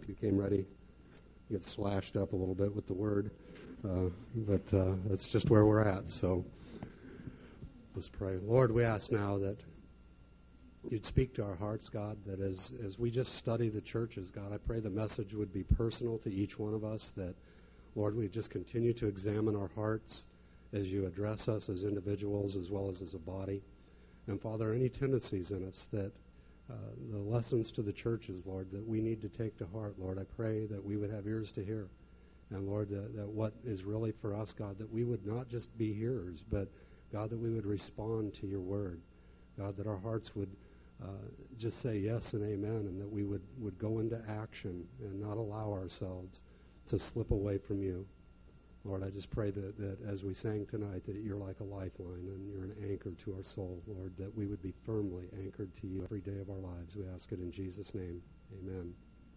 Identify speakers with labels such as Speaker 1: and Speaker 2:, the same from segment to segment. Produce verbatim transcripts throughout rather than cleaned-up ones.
Speaker 1: you came ready. You get slashed up a little bit with the word, uh, but uh, that's just where we're at. So let's pray. Lord, we ask now that you'd speak to our hearts, God, that as, as we just study the churches, God, I pray the message would be personal to each one of us, that, Lord, we just continue to examine our hearts as you address us as individuals as well as as a body. And, Father, any tendencies in us that uh, the lessons to the churches, Lord, that we need to take to heart, Lord, I pray that we would have ears to hear. And, Lord, that, that what is really for us, God, that we would not just be hearers, but, God, that we would respond to your word. God, that our hearts would uh, just say yes and amen, and that we would, would go into action and not allow ourselves to slip away from you. Lord, I just pray that, that as we sang tonight, that you're like a lifeline and you're an anchor to our soul, Lord, that we would be firmly anchored to you every day of our lives. We ask it in Jesus' name. Amen.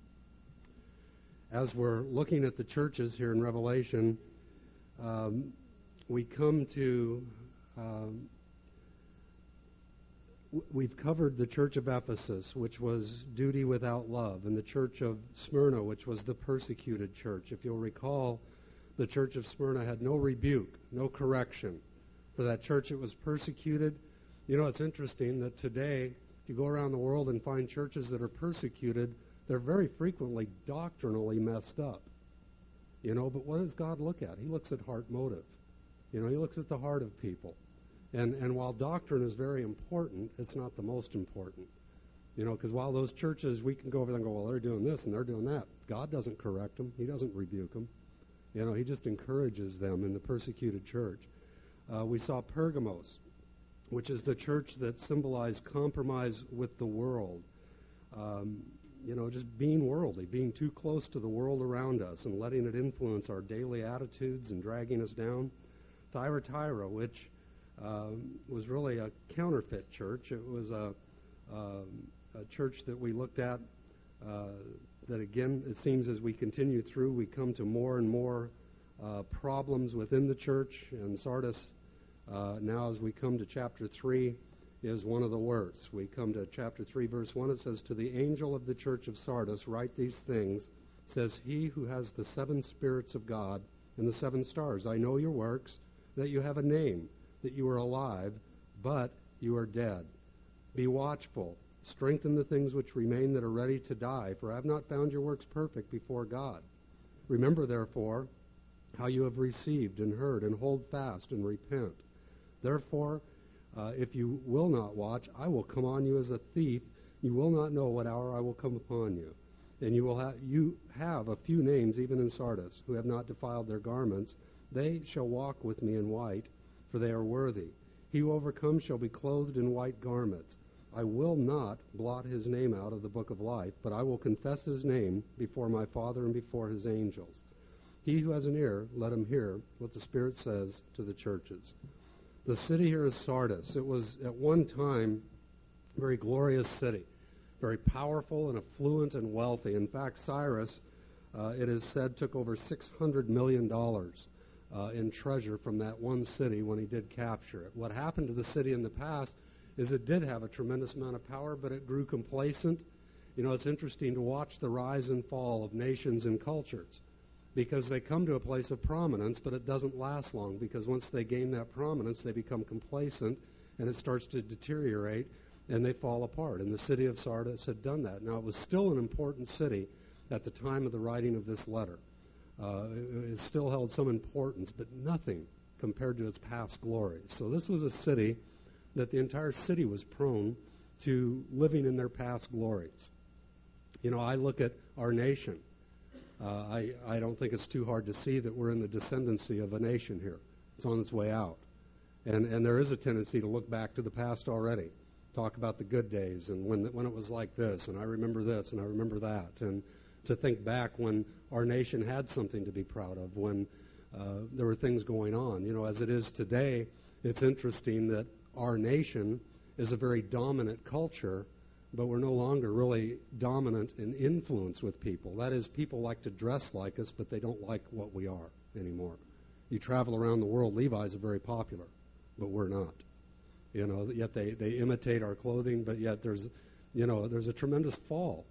Speaker 1: As we're looking at the churches here in Revelation, um, we come to, um, w- we've covered the church of Ephesus, which was duty without love, and the church of Smyrna, which was the persecuted church. If you'll recall, the church of Smyrna had no rebuke, no correction. For that church, it was persecuted. You know, it's interesting that today, if you go around the world and find churches that are persecuted, they're very frequently doctrinally messed up. You know, but what does God look at? He looks at heart motive. You know, he looks at the heart of people. And and while doctrine is very important, it's not the most important. You know, because while those churches, we can go over there and go, well, they're doing this and they're doing that. God doesn't correct them. He doesn't rebuke them. You know, he just encourages them in the persecuted church. Uh, we saw Pergamos, which is the church that symbolized compromise with the world. Um, you know, just being worldly, being too close to the world around us and letting it influence our daily attitudes and dragging us down. Thyatira, which um, was really a counterfeit church. It was a, um, a church that we looked at uh, that, again, it seems as we continue through, we come to more and more uh, problems within the church. And Sardis, uh, now as we come to chapter three, is one of the worst. We come to chapter three, verse one. It says, to the angel of the church of Sardis, write these things, says he who has the seven spirits of God and the seven stars. I know your works, that you have a name, that you are alive, but you are dead. Be watchful. Strengthen the things which remain that are ready to die, for I have not found your works perfect before God. Remember, therefore, how you have received and heard, and hold fast and repent. Therefore, uh, if you will not watch, I will come on you as a thief. You will not know what hour I will come upon you. And you will have you have a few names even in Sardis, who have not defiled their garments. They shall walk with me in white, for they are worthy. He who overcomes shall be clothed in white garments. I will not blot his name out of the book of life, but I will confess his name before my Father and before his angels. He who has an ear, let him hear what the Spirit says to the churches. The city here is Sardis. It was at one time a very glorious city, very powerful and affluent and wealthy. In fact, Cyrus, uh, it is said, took over six hundred million dollars uh, in treasure from that one city when he did capture it. What happened to the city in the past is it did have a tremendous amount of power, but it grew complacent. You know, it's interesting to watch the rise and fall of nations and cultures, because they come to a place of prominence, but it doesn't last long, because once they gain that prominence, they become complacent, and it starts to deteriorate, and they fall apart. And the city of Sardis had done that. Now, it was still an important city at the time of the writing of this letter. Uh, it, it still held some importance, but nothing compared to its past glory. So this was a city that the entire city was prone to living in their past glories. You know, I look at our nation. Uh, I, I don't think it's too hard to see that we're in the descendancy of a nation here. It's on its way out. And and there is a tendency to look back to the past already, talk about the good days and when when it was like this, and I remember this, and I remember that, and to think back when our nation had something to be proud of, when uh, there were things going on. You know, as it is today, it's interesting that our nation is a very dominant culture, but we're no longer really dominant in influence with people. That is, people like to dress like us, but they don't like what we are anymore. You travel around the world, Levi's are very popular, but we're not. You know, yet they, they imitate our clothing, but yet there's, you know, there's a tremendous fall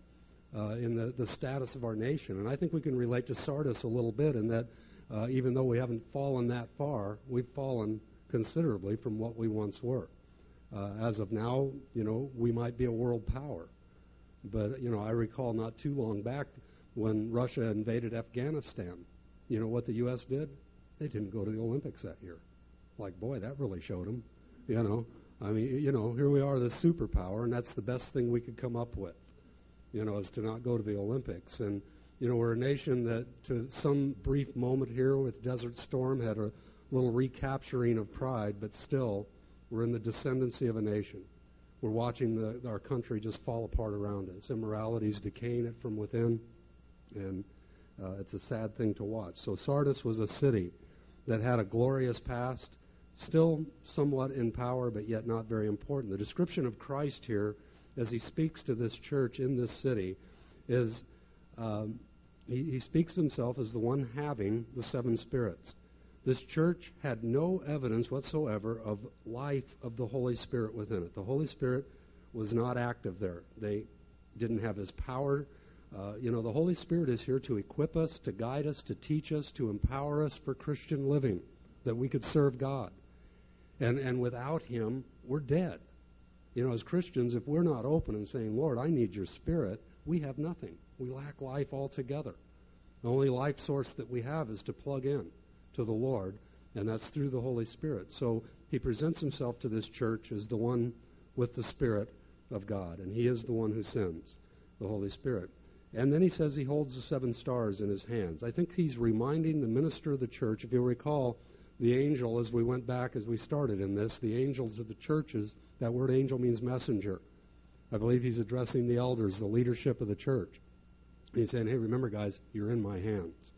Speaker 1: uh, in the, the status of our nation. And I think we can relate to Sardis a little bit in that uh, even though we haven't fallen that far, we've fallen considerably from what we once were. Uh, as of now, you know, we might be a world power. But, you know, I recall not too long back when Russia invaded Afghanistan. You know what the U S did? They didn't go to the Olympics that year. Like, boy, that really showed them. You know, I mean, you know, here we are, the superpower, and that's the best thing we could come up with, you know, is to not go to the Olympics. And, you know, we're a nation that to some brief moment here with Desert Storm had a little recapturing of pride, but still we're in the descendancy of a nation. We're watching the, our country just fall apart around us. Immorality is decaying it from within, and uh, it's a sad thing to watch. So Sardis was a city that had a glorious past, still somewhat in power, but yet not very important. The description of Christ here, as he speaks to this church in this city, is um, he, he speaks to himself as the one having the seven spirits. This church had no evidence whatsoever of life of the Holy Spirit within it. The Holy Spirit was not active there. They didn't have his power. Uh, you know, the Holy Spirit is here to equip us, to guide us, to teach us, to empower us for Christian living, that we could serve God. And and without him, we're dead. You know, as Christians, if we're not open and saying, Lord, I need your Spirit, we have nothing. We lack life altogether. The only life source that we have is to plug in to the Lord, and that's through the Holy Spirit. So he presents himself to this church as the one with the Spirit of God, and he is the one who sends the Holy Spirit. And then he says he holds the seven stars in his hands. I think he's reminding the minister of the church, if you'll recall, the angel, as we went back, as we started in this, the angels of the churches, that word angel means messenger. I believe he's addressing the elders, the leadership of the church. He's saying, hey, remember, guys, you're in my hands.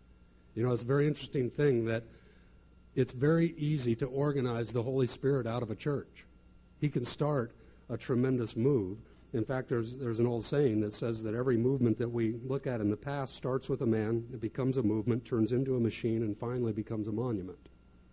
Speaker 1: You know, it's a very interesting thing that it's very easy to organize the Holy Spirit out of a church. He can start a tremendous move. In fact, there's there's an old saying that says that every movement that we look at in the past starts with a man, it becomes a movement, turns into a machine, and finally becomes a monument.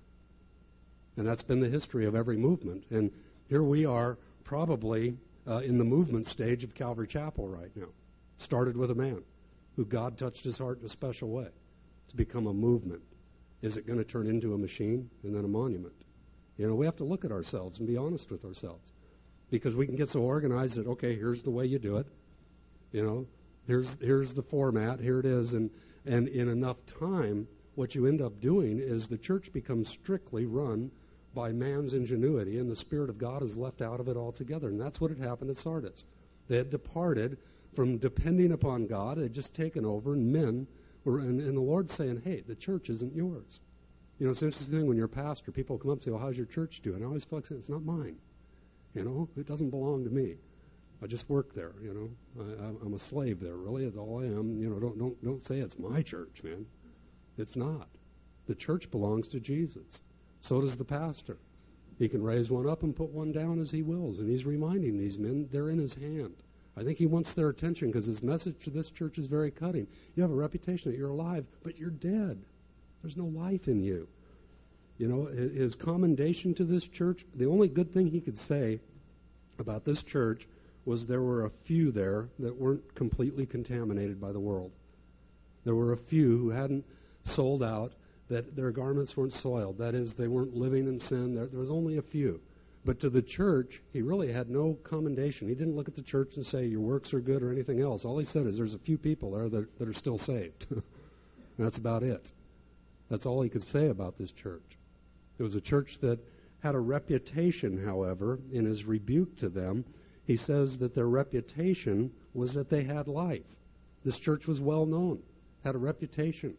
Speaker 1: And that's been the history of every movement. And here we are probably uh, in the movement stage of Calvary Chapel right now. Started with a man who God touched his heart in a special way to become a movement. Is it going to turn into a machine and then a monument? You know, we have to look at ourselves and be honest with ourselves. Because we can get so organized that, okay, here's the way you do it. You know, here's here's the format, here it is. And, and in enough time, what you end up doing is the church becomes strictly run by man's ingenuity, and the Spirit of God is left out of it altogether. And that's what had happened at Sardis. They had departed from depending upon God. They had just taken over, and men were, and, and the Lord's saying, hey, the church isn't yours. You know, it's an interesting thing when you're a pastor, people come up and say, well, how's your church doing? I always feel like saying, it's not mine. You know, it doesn't belong to me. I just work there, you know. I, I'm a slave there, really. That's all I am. You know, don't don't don't say it's my church, man. It's not. The church belongs to Jesus. So does the pastor. He can raise one up and put one down as he wills, and he's reminding these men they're in his hand. I think he wants their attention because his message to this church is very cutting. You have a reputation that you're alive, but you're dead. There's no life in you. You know, his commendation to this church, the only good thing he could say about this church was there were a few there that weren't completely contaminated by the world. There were a few who hadn't sold out, that their garments weren't soiled. That is, they weren't living in sin. There, there was only a few. But to the church, he really had no commendation. He didn't look at the church and say, your works are good or anything else. All he said is there's a few people there that, that are still saved. That's about it. That's all he could say about this church. It was a church that had a reputation, however, in his rebuke to them. He says that their reputation was that they had life. This church was well known, had a reputation.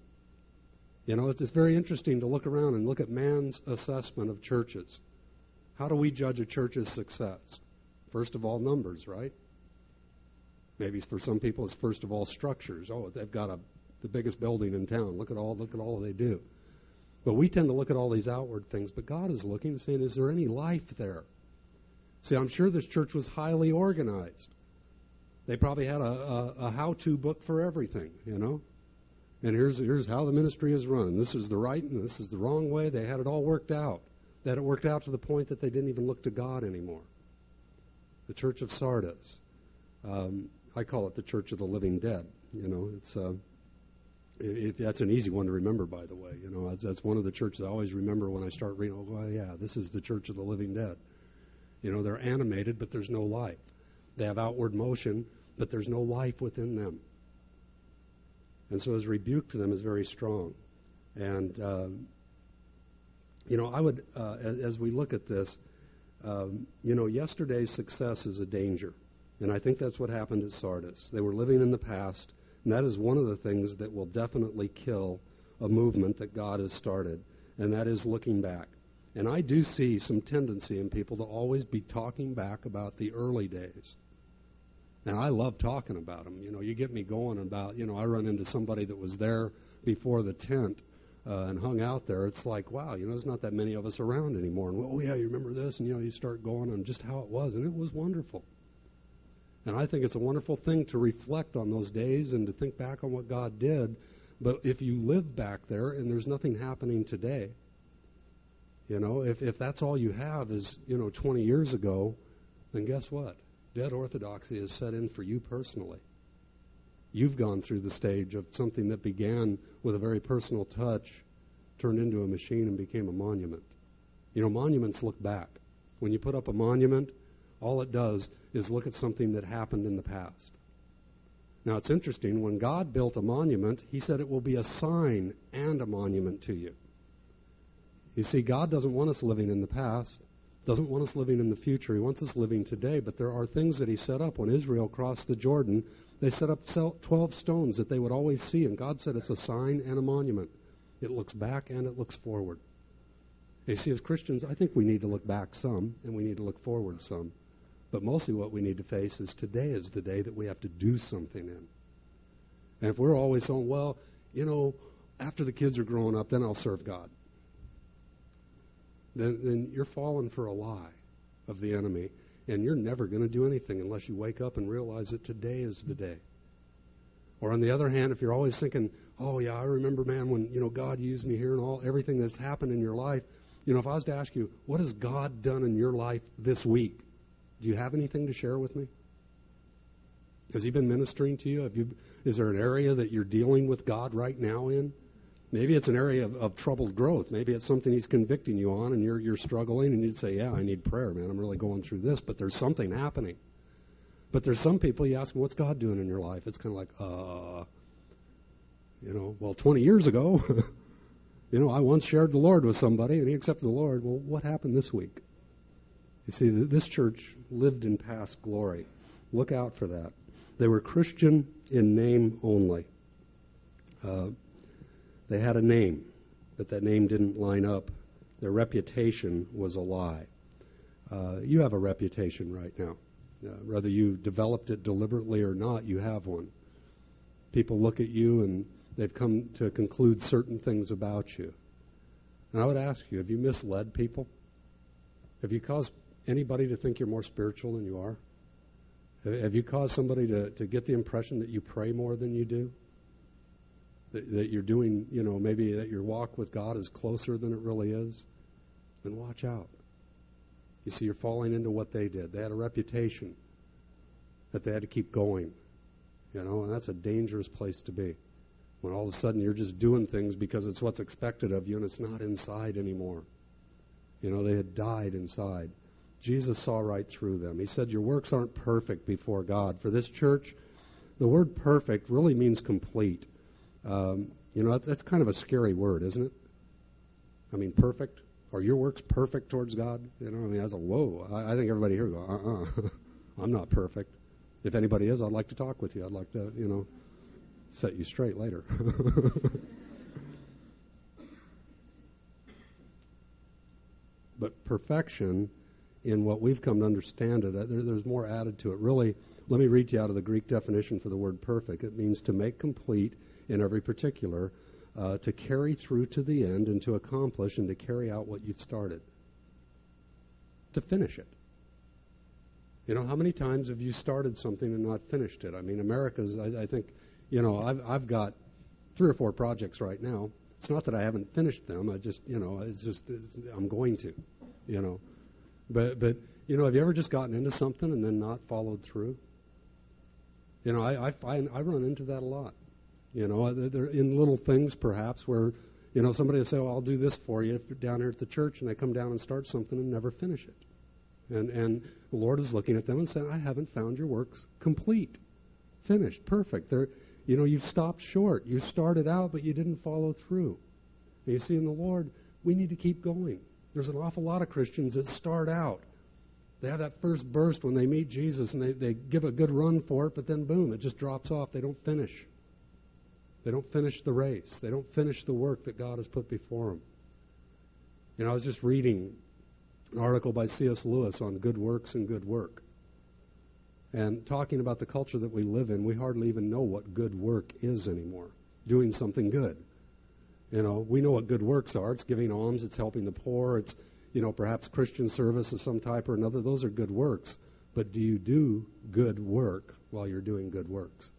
Speaker 1: You know, it's, it's very interesting to look around and look at man's assessment of churches. How do we judge a church's success? First of all, numbers, right? Maybe for some people it's first of all structures. Oh, they've got a, the biggest building in town. Look at all, look at all they do. But we tend to look at all these outward things. But God is looking and saying, is there any life there? See, I'm sure this church was highly organized. They probably had a, a, a how-to book for everything, you know. And here's here's how the ministry is run. This is the right and this is the wrong way. They had it all worked out. That it worked out to the point that they didn't even look to God anymore. The church of Sardis. Um, I call it the Church of the Living Dead. You know, it's uh, if that's an easy one to remember, by the way. You know, that's, that's one of the churches I always remember when I start reading. Oh, well, yeah, this is the Church of the Living Dead. You know, they're animated, but there's no life. They have outward motion, but there's no life within them. And so his rebuke to them is very strong. And, um, you know, I would, uh, as, as we look at this, um, you know, yesterday's success is a danger. And I think that's what happened at Sardis. They were living in the past, and that is one of the things that will definitely kill a movement that God has started, and that is looking back. And I do see some tendency in people to always be talking back about the early days. And I love talking about them. You know, you get me going about, you know, I run into somebody that was there before the tent uh, and hung out there. It's like, wow, you know, there's not that many of us around anymore. And, oh, yeah, you remember this? And, you know, you start going on just how it was, and it was wonderful. And I think it's a wonderful thing to reflect on those days and to think back on what God did. But if you live back there and there's nothing happening today, you know, if, if that's all you have is, you know, twenty years ago, then guess what? Dead orthodoxy is set in for you personally. You've gone through the stage of something that began with a very personal touch, turned into a machine and became a monument. You know, monuments look back. When you put up a monument, all it does is look at something that happened in the past. Now, it's interesting. When God built a monument, he said it will be a sign and a monument to you. You see, God doesn't want us living in the past, doesn't want us living in the future. He wants us living today. But there are things that he set up. When Israel crossed the Jordan, they set up twelve stones that they would always see. And God said it's a sign and a monument. It looks back and it looks forward. You see, as Christians, I think we need to look back some and we need to look forward some. But mostly what we need to face is today is the day that we have to do something in. And if we're always saying, well, you know, after the kids are growing up, then I'll serve God. Then, then you're falling for a lie of the enemy. And you're never going to do anything unless you wake up and realize that today is the day. Or on the other hand, if you're always thinking, oh, yeah, I remember, man, when, you know, God used me here and all everything that's happened in your life. You know, if I was to ask you, what has God done in your life this week? Do you have anything to share with me? Has he been ministering to you? Have you? Is there an area that you're dealing with God right now in? Maybe it's an area of, of troubled growth. Maybe it's something he's convicting you on and you're you're struggling and you'd say, yeah, I need prayer, man. I'm really going through this, but there's something happening. But there's some people, you ask them, what's God doing in your life? It's kind of like, uh, you know, well, twenty years ago, you know, I once shared the Lord with somebody and he accepted the Lord. Well, what happened this week? You see, this church lived in past glory. Look out for that. They were Christian in name only. Uh, they had a name, but that name didn't line up. Their reputation was a lie. Uh, you have a reputation right now. Uh, whether you developed it deliberately or not, you have one. People look at you and they've come to conclude certain things about you. And I would ask you, have you misled people? Have you caused anybody to think you're more spiritual than you are? Have you caused somebody to, to get the impression that you pray more than you do? That, that you're doing, you know, maybe that your walk with God is closer than it really is? Then watch out. You see, you're falling into what they did. They had a reputation that they had to keep going, you know, and that's a dangerous place to be. When all of a sudden you're just doing things because it's what's expected of you and it's not inside anymore. You know, they had died inside. Jesus saw right through them. He said, your works aren't perfect before God. For this church, the word perfect really means complete. Um, you know, that's kind of a scary word, isn't it? I mean, perfect. Are your works perfect towards God? You know, I mean, that's a whoa. I, I think everybody here go, uh-uh. I'm not perfect. If anybody is, I'd like to talk with you. I'd like to, you know, set you straight later. But perfection, in what we've come to understand it, there, there's more added to it. Really, let me read to you out of the Greek definition for the word perfect. It means to make complete in every particular, uh, to carry through to the end and to accomplish and to carry out what you've started. To finish it. You know, how many times have you started something and not finished it? I mean, America's, I, I think, you know, I've, I've got three or four projects right now. It's not that I haven't finished them. I just, you know, it's just, it's, I'm going to, you know. But, but, you know, have you ever just gotten into something and then not followed through? You know, I, I find I run into that a lot. You know, they're in little things perhaps where, you know, somebody will say, well, I'll do this for you if you're down here at the church, and they come down and start something and never finish it. And and the Lord is looking at them and saying, I haven't found your works complete, finished, perfect. They're, you know, you've stopped short. You started out, but you didn't follow through. And you see, in the Lord, we need to keep going. There's an awful lot of Christians that start out. They have that first burst when they meet Jesus, and they, they give a good run for it, but then boom, it just drops off. They don't finish. They don't finish the race. They don't finish the work that God has put before them. You know, I was just reading an article by C S Lewis on good works and good work. And talking about the culture that we live in, we hardly even know what good work is anymore. Doing something good. You know, we know what good works are. It's giving alms, it's helping the poor, it's, you know, perhaps Christian service of some type or another. Those are good works. But do you do good work while you're doing good works?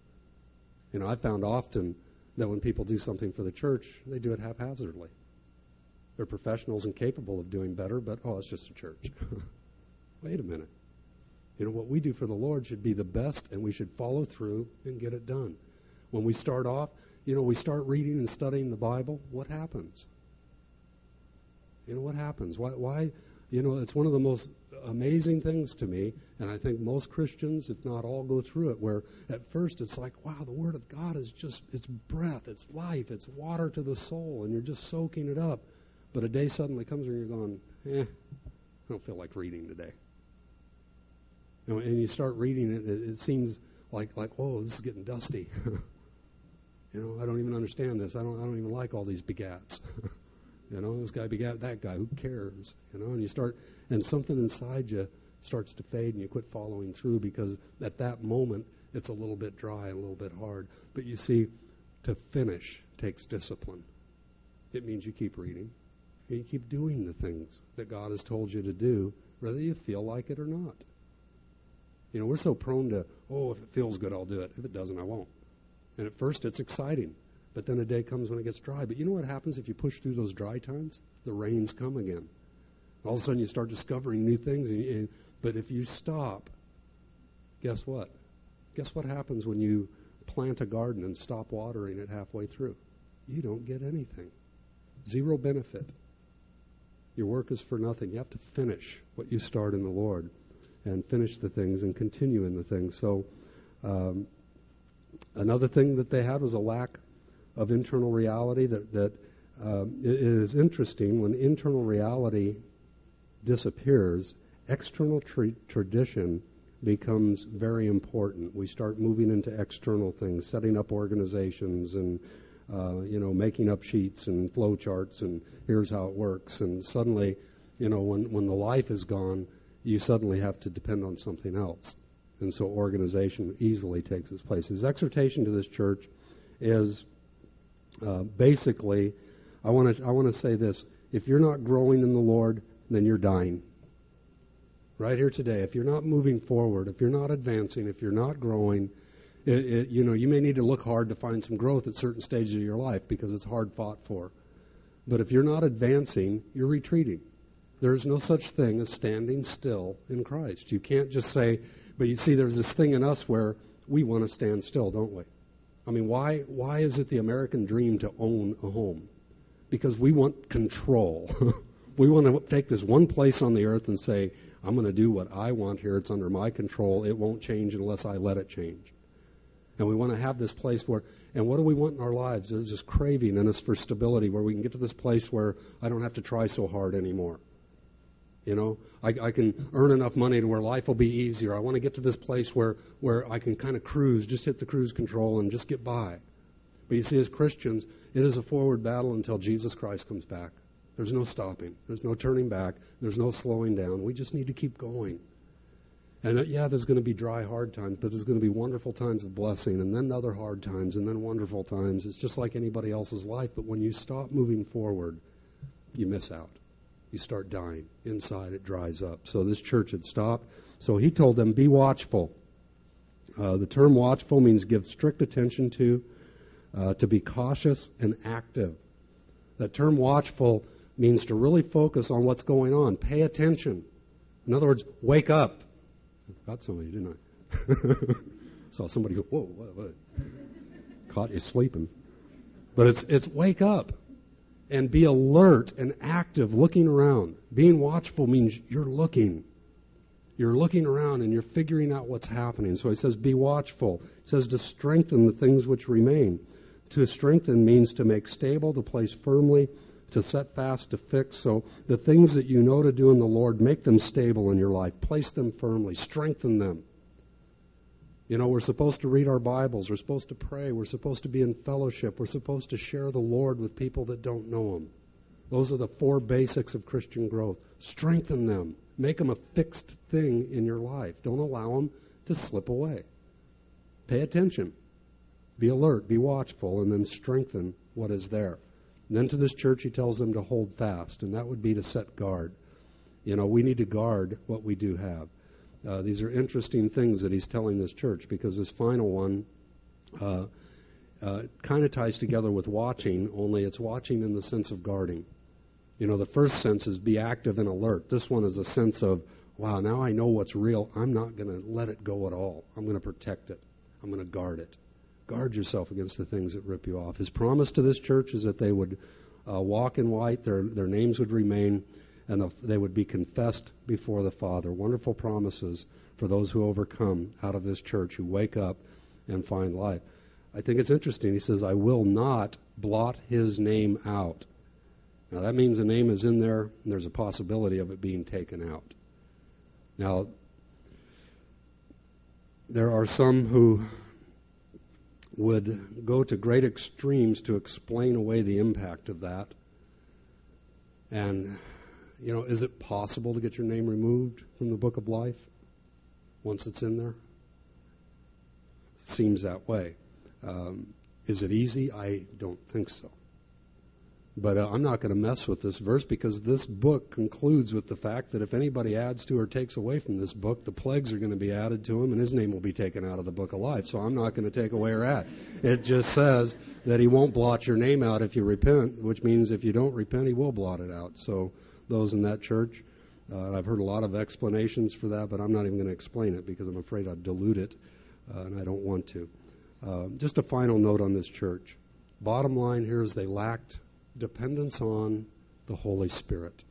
Speaker 1: You know, I found often that when people do something for the church, they do it haphazardly. They're professionals and capable of doing better, but, oh, it's just a church. Wait a minute. You know, what we do for the Lord should be the best, and we should follow through and get it done. When we start off, you know, we start reading and studying the Bible, what happens? You know, what happens? Why, why, you know, it's one of the most amazing things to me, and I think most Christians, if not all, go through it, where at first it's like, wow, the Word of God is just, it's breath, it's life, it's water to the soul, and you're just soaking it up. But a day suddenly comes when you're going, eh, I don't feel like reading today. You know, and you start reading it, it, it seems like, like, oh, this is getting dusty. You know, I don't even understand this. I don't, I don't even like all these begats. You know, this guy begat that guy. Who cares? You know, and you start, and something inside you starts to fade, and you quit following through because at that moment it's a little bit dry and a little bit hard. But you see, to finish takes discipline. It means you keep reading, and you keep doing the things that God has told you to do, whether you feel like it or not. You know, we're so prone to, oh, if it feels good, I'll do it. If it doesn't, I won't. And at first, it's exciting. But then a day comes when it gets dry. But you know what happens if you push through those dry times? The rains come again. All of a sudden, you start discovering new things. And, and, but if you stop, guess what? Guess what happens when you plant a garden and stop watering it halfway through? You don't get anything. Zero benefit. Your work is for nothing. You have to finish what you start in the Lord and finish the things and continue in the things. So um, another thing that they had was a lack of internal reality. That, that um, it is interesting when internal reality disappears, external tra- tradition becomes very important. We start moving into external things, setting up organizations and uh, you know, making up sheets and flow charts and here's how it works. And suddenly, you know, when, when the life is gone, you suddenly have to depend on something else. And so organization easily takes its place. His exhortation to this church is uh, basically, I want to I want to say this: if you're not growing in the Lord, then you're dying. Right here today, if you're not moving forward, if you're not advancing, if you're not growing, it, it, you know, you may need to look hard to find some growth at certain stages of your life because it's hard fought for. But if you're not advancing, you're retreating. There's no such thing as standing still in Christ. You can't just say, but you see, there's this thing in us where we want to stand still, don't we? I mean, why why is it the American dream to own a home? Because we want control. We want to take this one place on the earth and say, I'm going to do what I want here. It's under my control. It won't change unless I let it change. And we want to have this place where, and what do we want in our lives? There's this craving in us for stability where we can get to this place where I don't have to try so hard anymore. You know, I, I can earn enough money to where life will be easier. I want to get to this place where, where I can kind of cruise, just hit the cruise control and just get by. But you see, as Christians, it is a forward battle until Jesus Christ comes back. There's no stopping. There's no turning back. There's no slowing down. We just need to keep going. And uh, yeah, there's going to be dry, hard times, but there's going to be wonderful times of blessing, and then other hard times, and then wonderful times. It's just like anybody else's life, but when you stop moving forward, you miss out. You start dying. Inside, it dries up. So this church had stopped. So he told them, be watchful. Uh, the term watchful means give strict attention to, uh, to be cautious and active. That term watchful means to really focus on what's going on. Pay attention. In other words, wake up. Got somebody, didn't I? Saw somebody go, whoa, what, what? Caught you sleeping. But it's it's wake up and be alert and active, looking around. Being watchful means you're looking. You're looking around and you're figuring out what's happening. So he says, be watchful. He says to strengthen the things which remain. To strengthen means to make stable, to place firmly, to set fast, to fix. So the things that you know to do in the Lord, make them stable in your life. Place them firmly. Strengthen them. You know, we're supposed to read our Bibles. We're supposed to pray. We're supposed to be in fellowship. We're supposed to share the Lord with people that don't know Him. Those are the four basics of Christian growth. Strengthen them. Make them a fixed thing in your life. Don't allow them to slip away. Pay attention. Be alert. Be watchful. And then strengthen what is there. And then to this church, he tells them to hold fast. And that would be to set guard. You know, we need to guard what we do have. Uh, these are interesting things that he's telling this church, because this final one uh, uh, kind of ties together with watching, only it's watching in the sense of guarding. You know, the first sense is be active and alert. This one is a sense of, wow, now I know what's real. I'm not going to let it go at all. I'm going to protect it. I'm going to guard it. Guard yourself against the things that rip you off. His promise to this church is that they would uh, walk in white, their, their names would remain, and the, they would be confessed before the Father. Wonderful promises for those who overcome out of this church, who wake up and find life. I think it's interesting. He says, I will not blot his name out. Now, that means the name is in there, and there's a possibility of it being taken out. Now, there are some who would go to great extremes to explain away the impact of that. And, you know, is it possible to get your name removed from the book of life once it's in there? Seems that way. Um, is it easy? I don't think so. But uh, I'm not going to mess with this verse, because this book concludes with the fact that if anybody adds to or takes away from this book, the plagues are going to be added to him and his name will be taken out of the book of life. So I'm not going to take away or add. It just says that he won't blot your name out if you repent, which means if you don't repent, he will blot it out. So those in that church, uh, I've heard a lot of explanations for that, but I'm not even going to explain it because I'm afraid I'd dilute it, uh, and I don't want to. Uh, just a final note on this church. Bottom line here is they lacked dependence on the Holy Spirit.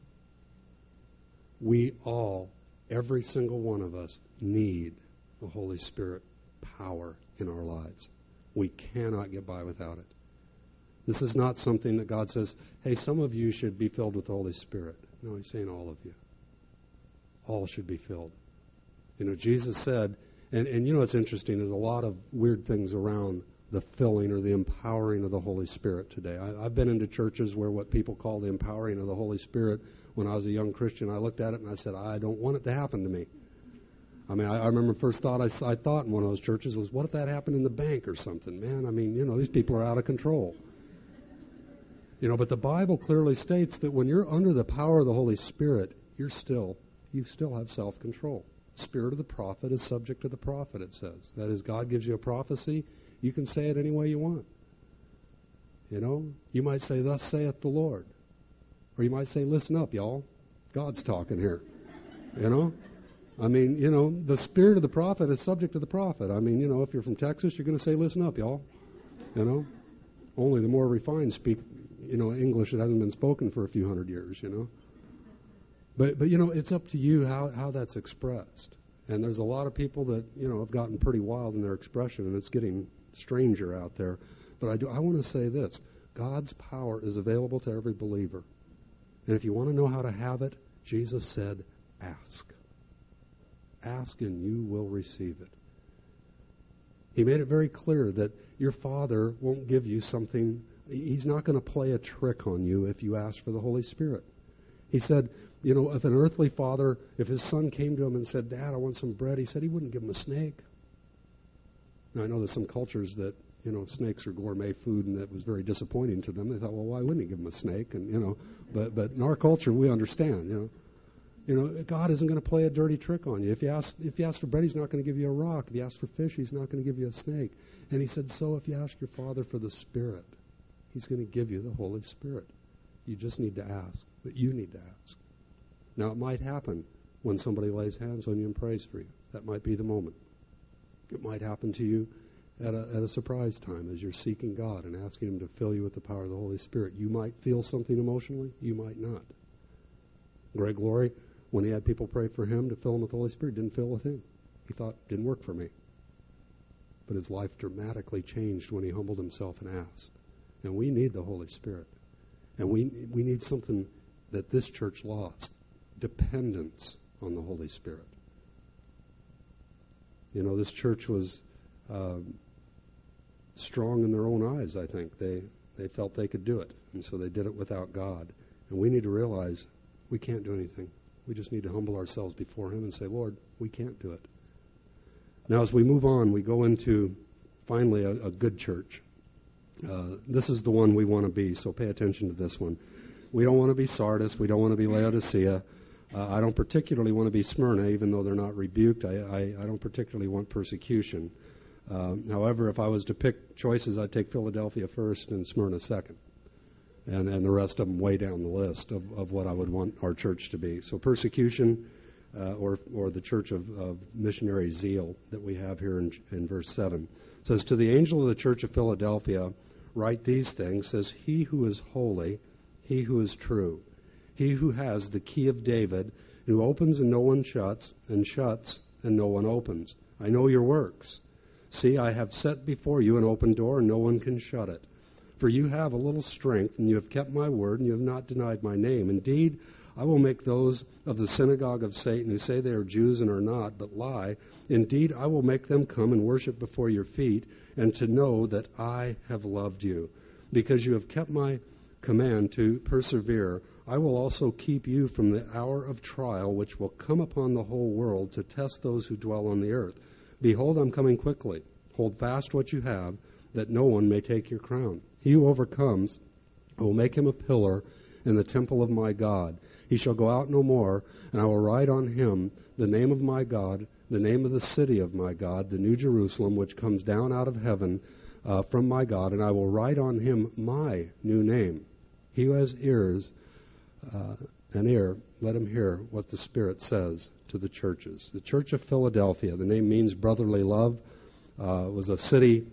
Speaker 1: We all, every single one of us, need the Holy Spirit power in our lives. We cannot get by without it. This is not something that God says, hey, some of you should be filled with the Holy Spirit. No, he's saying all of you. All should be filled. You know, Jesus said, and, and you know what's interesting, there's a lot of weird things around the filling or the empowering of the Holy Spirit today. I, I've been into churches where what people call the empowering of the Holy Spirit, when I was a young Christian, I looked at it and I said, I don't want it to happen to me. I mean, I, I remember first thought I, I thought in one of those churches was, what if that happened in the bank or something? Man, I mean, you know, these people are out of control. You know, but the Bible clearly states that when you're under the power of the Holy Spirit, you're still, you still have self-control. Spirit of the prophet is subject to the prophet, it says. That is, God gives you a prophecy, you can say it any way you want. You know, you might say, thus saith the Lord. Or you might say, listen up, y'all. God's talking here. You know? I mean, you know, the spirit of the prophet is subject to the prophet. I mean, you know, if you're from Texas, you're going to say, listen up, y'all. You know? Only the more refined speak, you know, English that hasn't been spoken for a few hundred years, you know? But, but you know, it's up to you how, how that's expressed. And there's a lot of people that, you know, have gotten pretty wild in their expression, and it's getting stranger out there. But I do. I want to say this. God's power is available to every believer. And if you want to know how to have it, Jesus said, ask. Ask and you will receive it. He made it very clear that your Father won't give you something. He's not going to play a trick on you if you ask for the Holy Spirit. He said, you know, if an earthly father, if his son came to him and said, Dad, I want some bread, he said he wouldn't give him a snake. Now, I know there's some cultures that, you know, snakes are gourmet food, and that was very disappointing to them. They thought, well, why wouldn't he give him a snake? And, you know, but but in our culture, we understand, you know. You know, God isn't going to play a dirty trick on you. If you ask if you ask for bread, he's not going to give you a rock. If you ask for fish, he's not going to give you a snake. And he said, so if you ask your Father for the Spirit, he's going to give you the Holy Spirit. You just need to ask. But you need to ask. Now, it might happen when somebody lays hands on you and prays for you. That might be the moment. It might happen to you at a, at a surprise time as you're seeking God and asking Him to fill you with the power of the Holy Spirit. You might feel something emotionally. You might not. Greg Laurie, when he had people pray for him to fill him with the Holy Spirit, didn't fill with him. He thought, didn't work for me. But his life dramatically changed when he humbled himself and asked. And we need the Holy Spirit. And we we need something that this church lost, dependence on the Holy Spirit. You know, this church was um, strong in their own eyes, I think. They, they felt they could do it, and so they did it without God. And we need to realize we can't do anything. We just need to humble ourselves before Him and say, Lord, we can't do it. Now, as we move on, we go into, finally, a, a good church. Uh, this is the one we want to be, so pay attention to this one. We don't want to be Sardis. We don't want to be Laodicea. Uh, I don't particularly want to be Smyrna, even though they're not rebuked. I, I, I don't particularly want persecution. Uh, however, if I was to pick choices, I'd take Philadelphia first and Smyrna second. And, and the rest of them way down the list of, of what I would want our church to be. So persecution uh, or or the church of, of missionary zeal that we have here in, in verse seven. It says, to the angel of the church of Philadelphia, write these things, says, he who is holy, he who is true, he who has the key of David, who opens and no one shuts, and shuts and no one opens. I know your works. See, I have set before you an open door, and no one can shut it. For you have a little strength, and you have kept my word, and you have not denied my name. Indeed, I will make those of the synagogue of Satan who say they are Jews and are not, but lie. Indeed, I will make them come and worship before your feet, and to know that I have loved you. Because you have kept my command to persevere, I will also keep you from the hour of trial which will come upon the whole world to test those who dwell on the earth. Behold, I'm coming quickly. Hold fast what you have, that no one may take your crown. He who overcomes, I will make him a pillar in the temple of my God. He shall go out no more, and I will write on him the name of my God, the name of the city of my God, the New Jerusalem, which comes down out of heaven uh, from my God, and I will write on him my new name. He who has ears, uh, an ear, let him hear what the Spirit says to the churches. The Church of Philadelphia, the name means brotherly love, uh, was a city.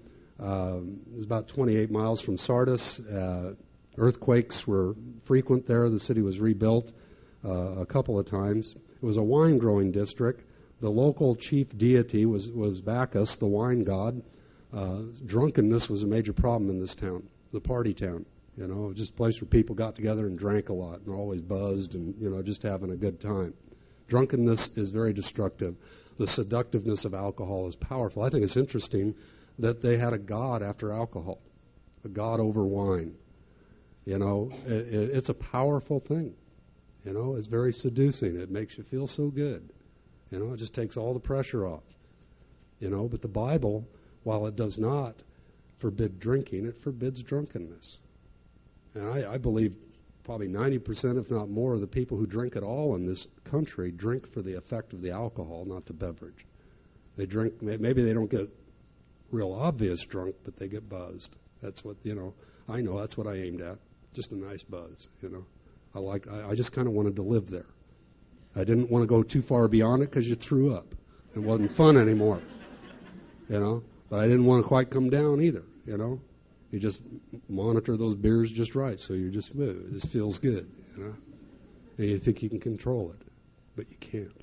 Speaker 1: Um, it was about twenty-eight miles from Sardis. Uh, earthquakes were frequent there. The city was rebuilt uh, a couple of times. It was a wine-growing district. The local chief deity was, was Bacchus, the wine god. Uh, drunkenness was a major problem in this town, the party town. You know, it was just a place where people got together and drank a lot and were always buzzed and, you know, just having a good time. Drunkenness is very destructive. The seductiveness of alcohol is powerful. I think it's interesting that they had a god after alcohol, a god over wine. You know, it, it's a powerful thing. You know, it's very seducing. It makes you feel so good. You know, it just takes all the pressure off. You know, but the Bible, while it does not forbid drinking, it forbids drunkenness. And I, I believe probably ninety percent, if not more, of the people who drink at all in this country drink for the effect of the alcohol, not the beverage. They drink, maybe they don't get real obvious drunk, but they get buzzed. That's what, you know, I know that's what I aimed at. Just a nice buzz, you know. I like, I, I just kind of wanted to live there. I didn't want to go too far beyond it because you threw up. It wasn't fun anymore, you know. But I didn't want to quite come down either, you know. You just monitor those beers just right, so you're just smooth. This feels good, you know. And you think you can control it, but you can't.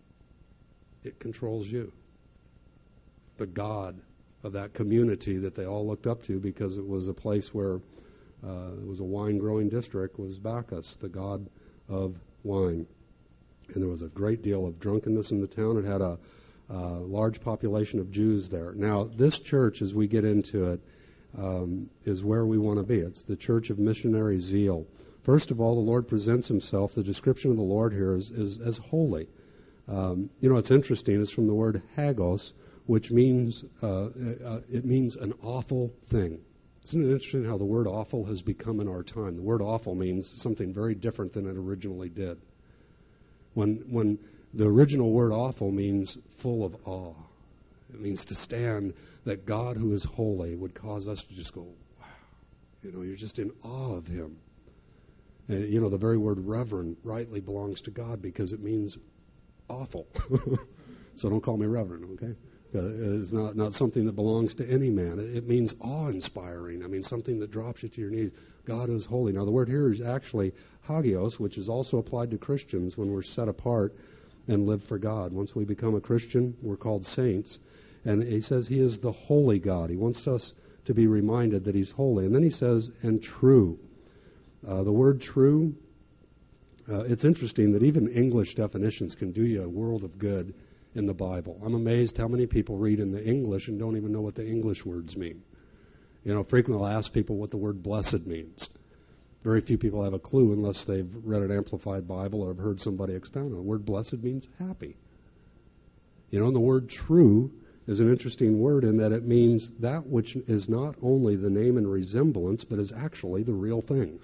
Speaker 1: It controls you. The God of that community that they all looked up to, because it was a place where uh, it was a wine-growing district, was Bacchus, the god of wine. And there was a great deal of drunkenness in the town. It had a, a large population of Jews there. Now, this church, as we get into it, um, is where we want to be. It's the church of missionary zeal. First of all, the Lord presents himself. The description of the Lord here is, is as holy. Um, you know, it's interesting. It's from the word hagos, which means uh, uh, it means an awful thing. Isn't it interesting how the word awful has become in our time? The word awful means something very different than it originally did. When when the original word awful means full of awe. It means to stand that God who is holy would cause us to just go, wow. You know, you're just in awe of him. And, you know, the very word reverend rightly belongs to God because it means awful. So don't call me reverend, okay? Uh, it's not, not something that belongs to any man. It, it means awe-inspiring. I mean, something that drops you to your knees. God is holy. Now, the word here is actually hagios, which is also applied to Christians when we're set apart and live for God. Once we become a Christian, we're called saints. And he says he is the holy God. He wants us to be reminded that he's holy. And then he says, and true. Uh, the word true, uh, it's interesting that even English definitions can do you a world of good in the Bible. I'm amazed how many people read in the English and don't even know what the English words mean. You know, frequently I'll ask people what the word blessed means. Very few people have a clue unless they've read an Amplified Bible or have heard somebody expound on it. The word blessed means happy. You know, and the word true is an interesting word in that it means that which is not only the name and resemblance, but is actually the real thing.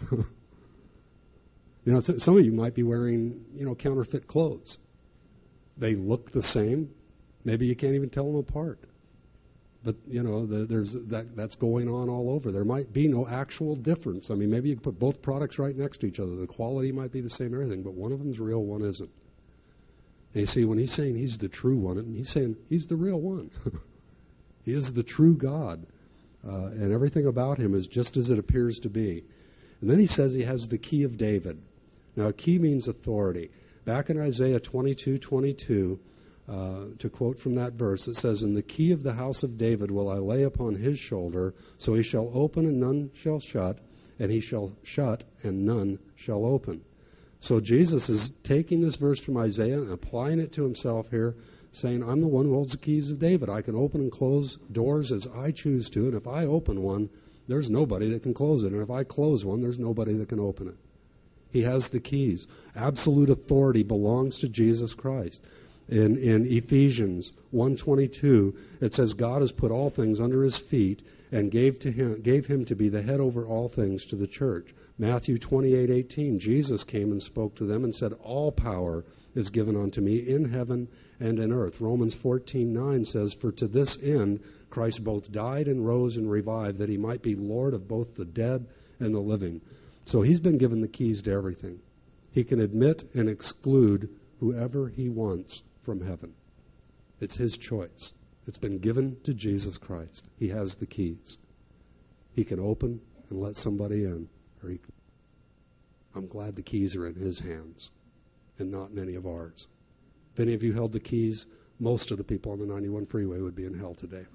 Speaker 1: You know, some of you might be wearing, you know, counterfeit clothes. They look the same. Maybe you can't even tell them apart. But, you know, the, there's that that's going on all over. There might be no actual difference. I mean, maybe you can put both products right next to each other. The quality might be the same and everything, but one of them's real, one isn't. And you see, when he's saying he's the true one, he's saying he's the real one. He is the true God. Uh, and everything about him is just as it appears to be. And then he says he has the key of David. Now, a key means authority. Back in Isaiah twenty-two twenty-two, uh, to quote from that verse, it says, "And the key of the house of David will I lay upon his shoulder, so he shall open and none shall shut, and he shall shut and none shall open." So Jesus is taking this verse from Isaiah and applying it to himself here, saying, I'm the one who holds the keys of David. I can open and close doors as I choose to, and if I open one, there's nobody that can close it. And if I close one, there's nobody that can open it. He has the keys. Absolute authority belongs to Jesus Christ. In, in Ephesians one twenty-two, it says, God has put all things under his feet and gave to him gave him to be the head over all things to the church. Matthew twenty-eight eighteen, Jesus came and spoke to them and said, all power is given unto me in heaven and in earth. Romans fourteen nine says, for to this end Christ both died and rose and revived, that he might be Lord of both the dead and the living. So he's been given the keys to everything. He can admit and exclude whoever he wants from heaven. It's his choice. It's been given to Jesus Christ. He has the keys. He can open and let somebody in. Or he, I'm glad the keys are in his hands and not in any of ours. If any of you held the keys, most of the people on the ninety-one freeway would be in hell today.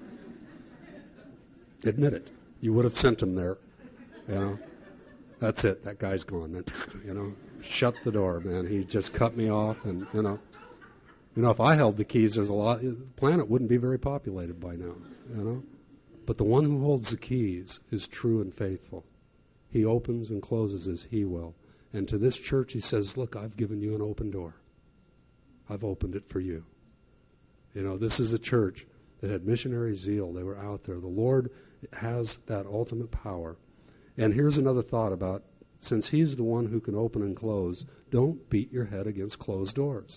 Speaker 1: Admit it. You would have sent them there. You know? That's it. That guy's gone. You know, shut the door, man. He just cut me off, and you know, you know, if I held the keys, there's a lot. The planet wouldn't be very populated by now. You know, but the one who holds the keys is true and faithful. He opens and closes as he will. And to this church, he says, "Look, I've given you an open door. I've opened it for you." You know, this is a church that had missionary zeal. They were out there. The Lord has that ultimate power. And here's another thought about, since he's the one who can open and close, don't beat your head against closed doors.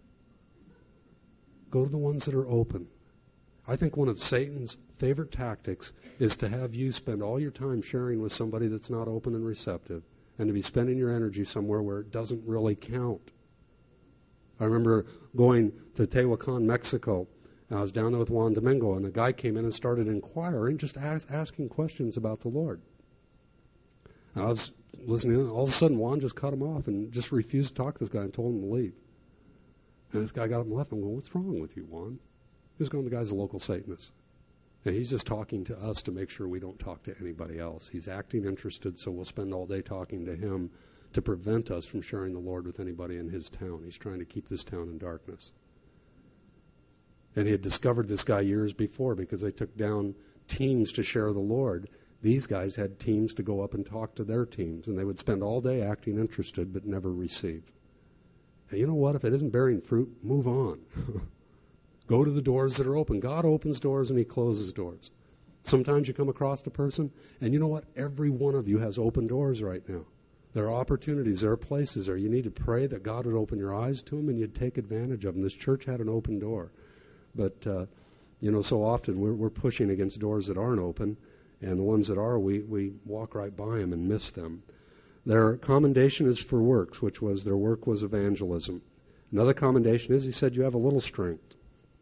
Speaker 1: Go to the ones that are open. I think one of Satan's favorite tactics is to have you spend all your time sharing with somebody that's not open and receptive, and to be spending your energy somewhere where it doesn't really count. I remember going to Tehuacan, Mexico. I was down there with Juan Domingo, and a guy came in and started inquiring, just ask, asking questions about the Lord. I was listening, all of a sudden Juan just cut him off and just refused to talk to this guy and told him to leave. And this guy got up and left. I'm going, what's wrong with you, Juan? He was going, the guy's a local Satanist. And he's just talking to us to make sure we don't talk to anybody else. He's acting interested, so we'll spend all day talking to him to prevent us from sharing the Lord with anybody in his town. He's trying to keep this town in darkness. And he had discovered this guy years before because they took down teams to share the Lord. These guys had teams to go up and talk to their teams, and they would spend all day acting interested but never receive. And you know what? If it isn't bearing fruit, move on. Go to the doors that are open. God opens doors and he closes doors. Sometimes you come across a person, and you know what? Every one of you has open doors right now. There are opportunities. There are places there. You need to pray that God would open your eyes to them and you'd take advantage of them. This church had an open door. But, uh, you know, so often we're, we're pushing against doors that aren't open. And the ones that are, we, we walk right by them and miss them. Their commendation is for works, which was their work was evangelism. Another commendation is, he said, you have a little strength.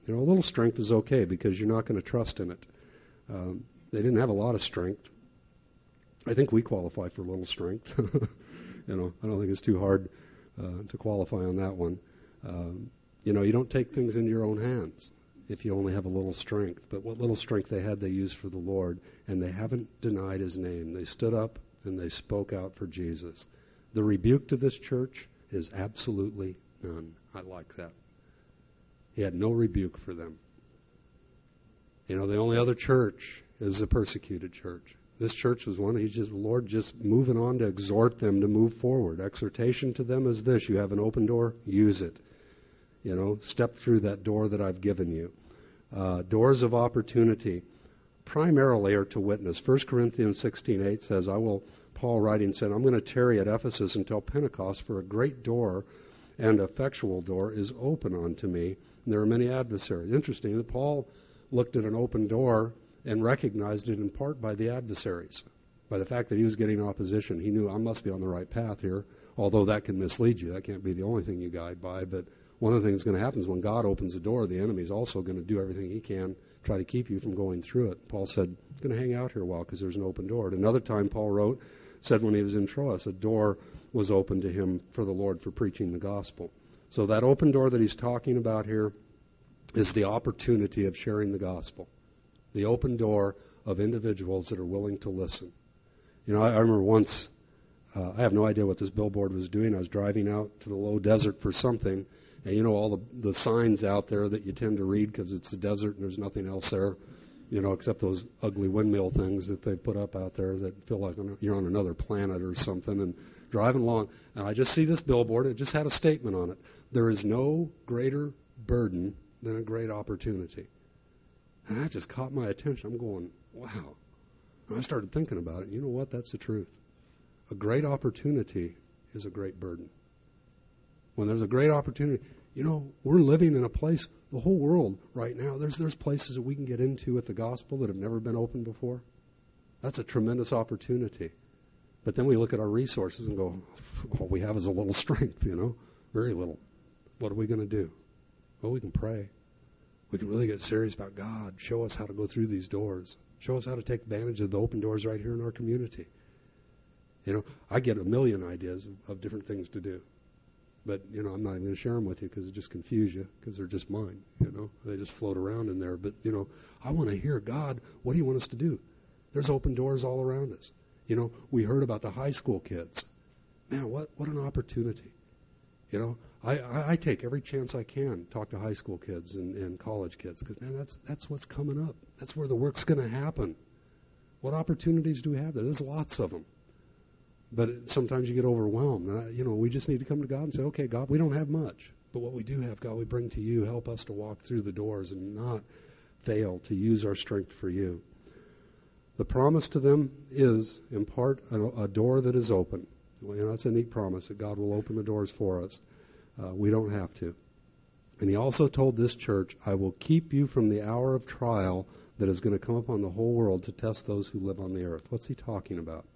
Speaker 1: You know, a little strength is okay because you're not going to trust in it. Um, they didn't have a lot of strength. I think we qualify for a little strength. You know, I don't think it's too hard uh, to qualify on that one. Um, you know, you don't take things into your own hands if you only have a little strength. But what little strength they had, they used for the Lord, and they haven't denied his name. They stood up and they spoke out for Jesus. The rebuke to this church is absolutely none. I like that. He had no rebuke for them. You know, the only other church is the persecuted church. This church was one. He's just, the Lord just moving on to exhort them to move forward. Exhortation to them is this: you have an open door, use it. You know, step through that door that I've given you. Uh, doors of opportunity primarily are to witness. First Corinthians sixteen eight says, I will, Paul writing said, I'm going to tarry at Ephesus until Pentecost, for a great door and effectual door is open unto me, and there are many adversaries. Interesting that Paul looked at an open door and recognized it in part by the adversaries, by the fact that he was getting opposition. He knew, I must be on the right path here, although that can mislead you. That can't be the only thing you guide by, but one of the things that's going to happen is when God opens the door, the enemy's also going to do everything he can, try to keep you from going through it. Paul said, I'm going to hang out here a while because there's an open door. At another time, Paul wrote, said when he was in Troas, a door was open to him for the Lord for preaching the gospel. So that open door that he's talking about here is the opportunity of sharing the gospel. The open door of individuals that are willing to listen. You know, I, I remember once, uh, I have no idea what this billboard was doing. I was driving out to the low desert for something, and you know all the, the signs out there that you tend to read because it's the desert and there's nothing else there, you know, except those ugly windmill things that they put up out there that feel like you're on another planet or something, and driving along, and I just see this billboard. It just had a statement on it. There is no greater burden than a great opportunity. And that just caught my attention. I'm going, wow. And I started thinking about it. You know what? That's the truth. A great opportunity is a great burden. When there's a great opportunity, you know, we're living in a place, the whole world right now, there's there's places that we can get into with the gospel that have never been opened before. That's a tremendous opportunity. But then we look at our resources and go, all we have is a little strength, you know, very little. What are we going to do? Well, we can pray. We can really get serious about God. Show us how to go through these doors. Show us how to take advantage of the open doors right here in our community. You know, I get a million ideas of, of different things to do. But, you know, I'm not even going to share them with you because it just confuse you because they're just mine, you know. They just float around in there. But, you know, I want to hear, God, what do you want us to do? There's open doors all around us. You know, we heard about the high school kids. Man, what, what an opportunity. You know, I, I, I take every chance I can talk to high school kids and, and college kids because, man, that's that's what's coming up. That's where the work's going to happen. What opportunities do we have there? There's lots of them. But sometimes you get overwhelmed. And I, you know, we just need to come to God and say, okay, God, we don't have much. But what we do have, God, we bring to you. Help us to walk through the doors and not fail to use our strength for you. The promise to them is, in part, a, a door that is open. Well, you know, that's a neat promise that God will open the doors for us. Uh, we don't have to. And he also told this church, I will keep you from the hour of trial that is going to come upon the whole world to test those who live on the earth. What's he talking about?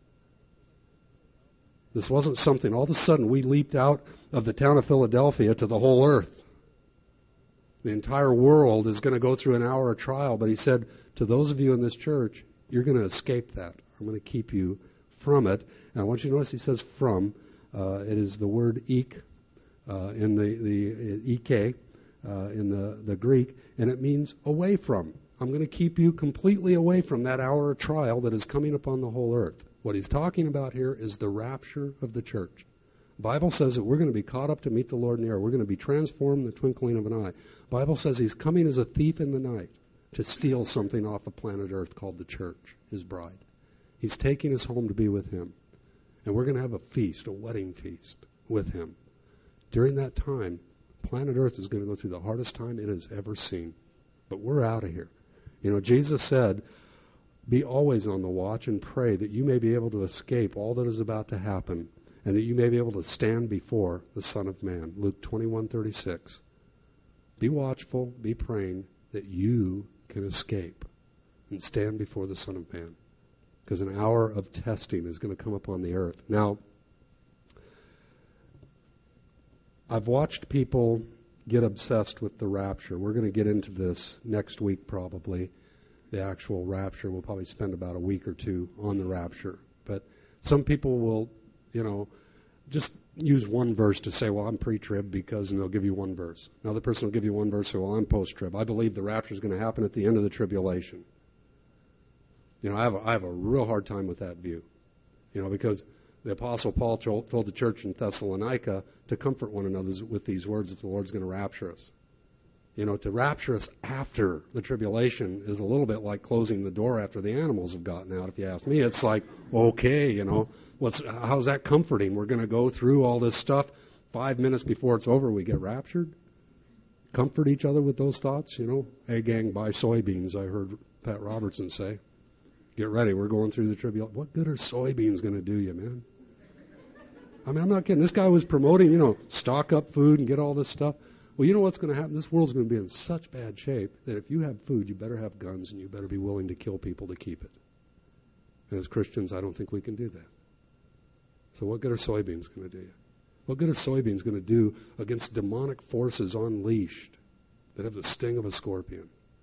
Speaker 1: This wasn't something, all of a sudden we leaped out of the town of Philadelphia to the whole earth. The entire world is going to go through an hour of trial, but he said, to those of you in this church, you're going to escape that. I'm going to keep you from it. And I want you to notice he says from. Uh, it is the word ek uh, in the, the ek uh, in the, the Greek, and it means away from. I'm going to keep you completely away from that hour of trial that is coming upon the whole earth. What he's talking about here is the rapture of the church. The Bible says that we're going to be caught up to meet the Lord in the air. We're going to be transformed in the twinkling of an eye. The Bible says he's coming as a thief in the night to steal something off of planet Earth called the church, his bride. He's taking us home to be with him. And we're going to have a feast, a wedding feast with him. During that time, planet Earth is going to go through the hardest time it has ever seen. But we're out of here. You know, Jesus said, be always on the watch and pray that you may be able to escape all that is about to happen and that you may be able to stand before the Son of Man. Luke twenty-one thirty-six. Be watchful, be praying that you can escape and stand before the Son of Man. Because an hour of testing is going to come upon the earth. Now, I've watched people get obsessed with the rapture. We're going to get into this next week probably, the actual rapture. We'll probably spend about a week or two on the rapture. But some people will, you know, just use one verse to say, well, I'm pre-trib because, and they'll give you one verse. Another person will give you one verse, say, well, I'm post-trib. I believe the rapture is going to happen at the end of the tribulation. You know, I have a, I have a real hard time with that view. You know, because the Apostle Paul told, told the church in Thessalonica to comfort one another with these words that the Lord's going to rapture us. You know, to rapture us after the tribulation is a little bit like closing the door after the animals have gotten out, if you ask me. It's like, okay, you know, what's how's that comforting? We're going to go through all this stuff. Five minutes before it's over, we get raptured. Comfort each other with those thoughts, you know. Hey, gang, buy soybeans, I heard Pat Robertson say. Get ready, we're going through the tribulation. What good are soybeans going to do you, man? I mean, I'm not kidding. This guy was promoting, you know, stock up food and get all this stuff. Well, you know what's going to happen? This world's going to be in such bad shape that if you have food, you better have guns and you better be willing to kill people to keep it. And as Christians, I don't think we can do that. So what good are soybeans going to do you? What good are soybeans going to do against demonic forces unleashed that have the sting of a scorpion?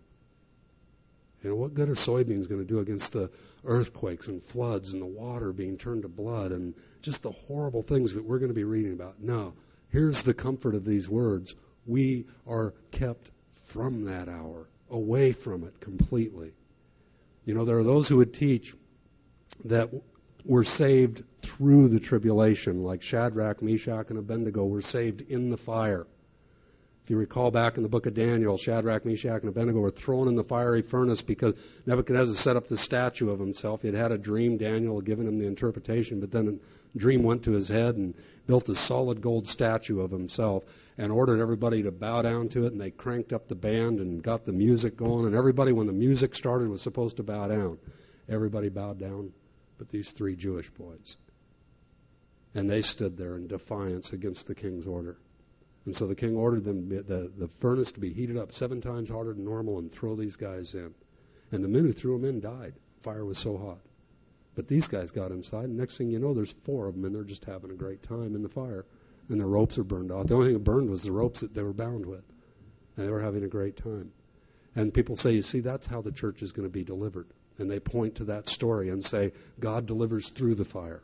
Speaker 1: You know, what good are soybeans going to do against the earthquakes and floods and the water being turned to blood and just the horrible things that we're going to be reading about? No. Here's the comfort of these words. We are kept from that hour, away from it completely. You know, there are those who would teach that we're saved through the tribulation, like Shadrach, Meshach, and Abednego were saved in the fire. If you recall back in the book of Daniel, Shadrach, Meshach, and Abednego were thrown in the fiery furnace because Nebuchadnezzar set up the statue of himself. He had had a dream. Daniel had given him the interpretation, but then a dream went to his head and built a solid gold statue of himself and ordered everybody to bow down to it, and they cranked up the band and got the music going, and everybody, when the music started, was supposed to bow down. Everybody bowed down but these three Jewish boys. And they stood there in defiance against the king's order. And so the king ordered them, the, the furnace to be heated up seven times harder than normal and throw these guys in. And the men who threw them in died. Fire was so hot. But these guys got inside, and next thing you know, there's four of them, and they're just having a great time in the fire. And their ropes are burned off. The only thing that burned was the ropes that they were bound with. And they were having a great time. And people say, you see, that's how the church is going to be delivered. And they point to that story and say, God delivers through the fire.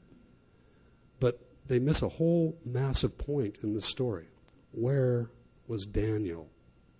Speaker 1: But they miss a whole massive point in the story. Where was Daniel?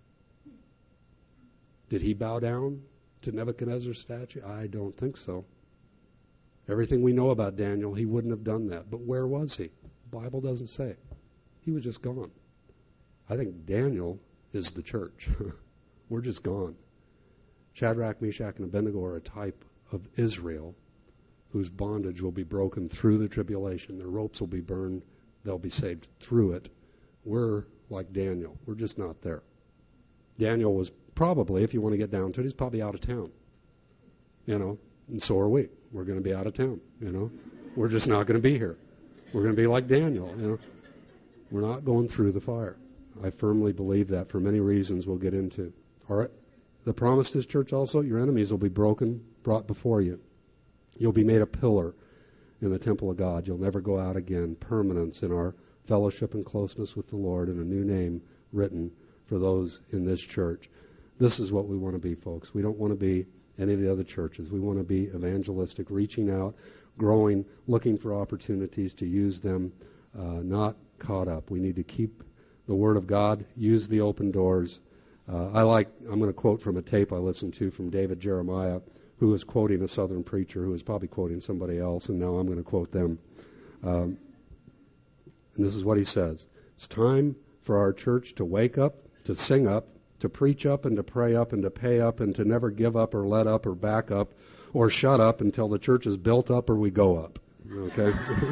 Speaker 1: Did he bow down to Nebuchadnezzar's statue? I don't think so. Everything we know about Daniel, he wouldn't have done that. But where was he? The Bible doesn't say. He was just gone. I think Daniel is the church. We're just gone. Shadrach, Meshach, and Abednego are a type of Israel whose bondage will be broken through the tribulation. Their ropes will be burned. They'll be saved through it. We're like Daniel. We're just not there. Daniel was probably, if you want to get down to it, he's probably out of town. You know, and so are we. We're going to be out of town, you know. We're just not going to be here. We're going to be like Daniel, you know. We're not going through the fire. I firmly believe that for many reasons we'll get into. All right. The promise to this church also, your enemies will be broken, brought before you. You'll be made a pillar in the temple of God. You'll never go out again. Permanence in our fellowship and closeness with the Lord, and a new name written for those in this church. This is what we want to be, folks. We don't want to be any of the other churches. We want to be evangelistic, reaching out, growing, looking for opportunities to use them, uh, not caught up. We need to keep the Word of God, use the open doors. Uh, I like, I'm going to quote from a tape I listened to from David Jeremiah, who was quoting a Southern preacher who was probably quoting somebody else, and now I'm going to quote them. Um, and this is what he says. It's time for our church to wake up, to sing up, to preach up and to pray up and to pay up and to never give up or let up or back up or shut up until the church is built up or we go up. Okay?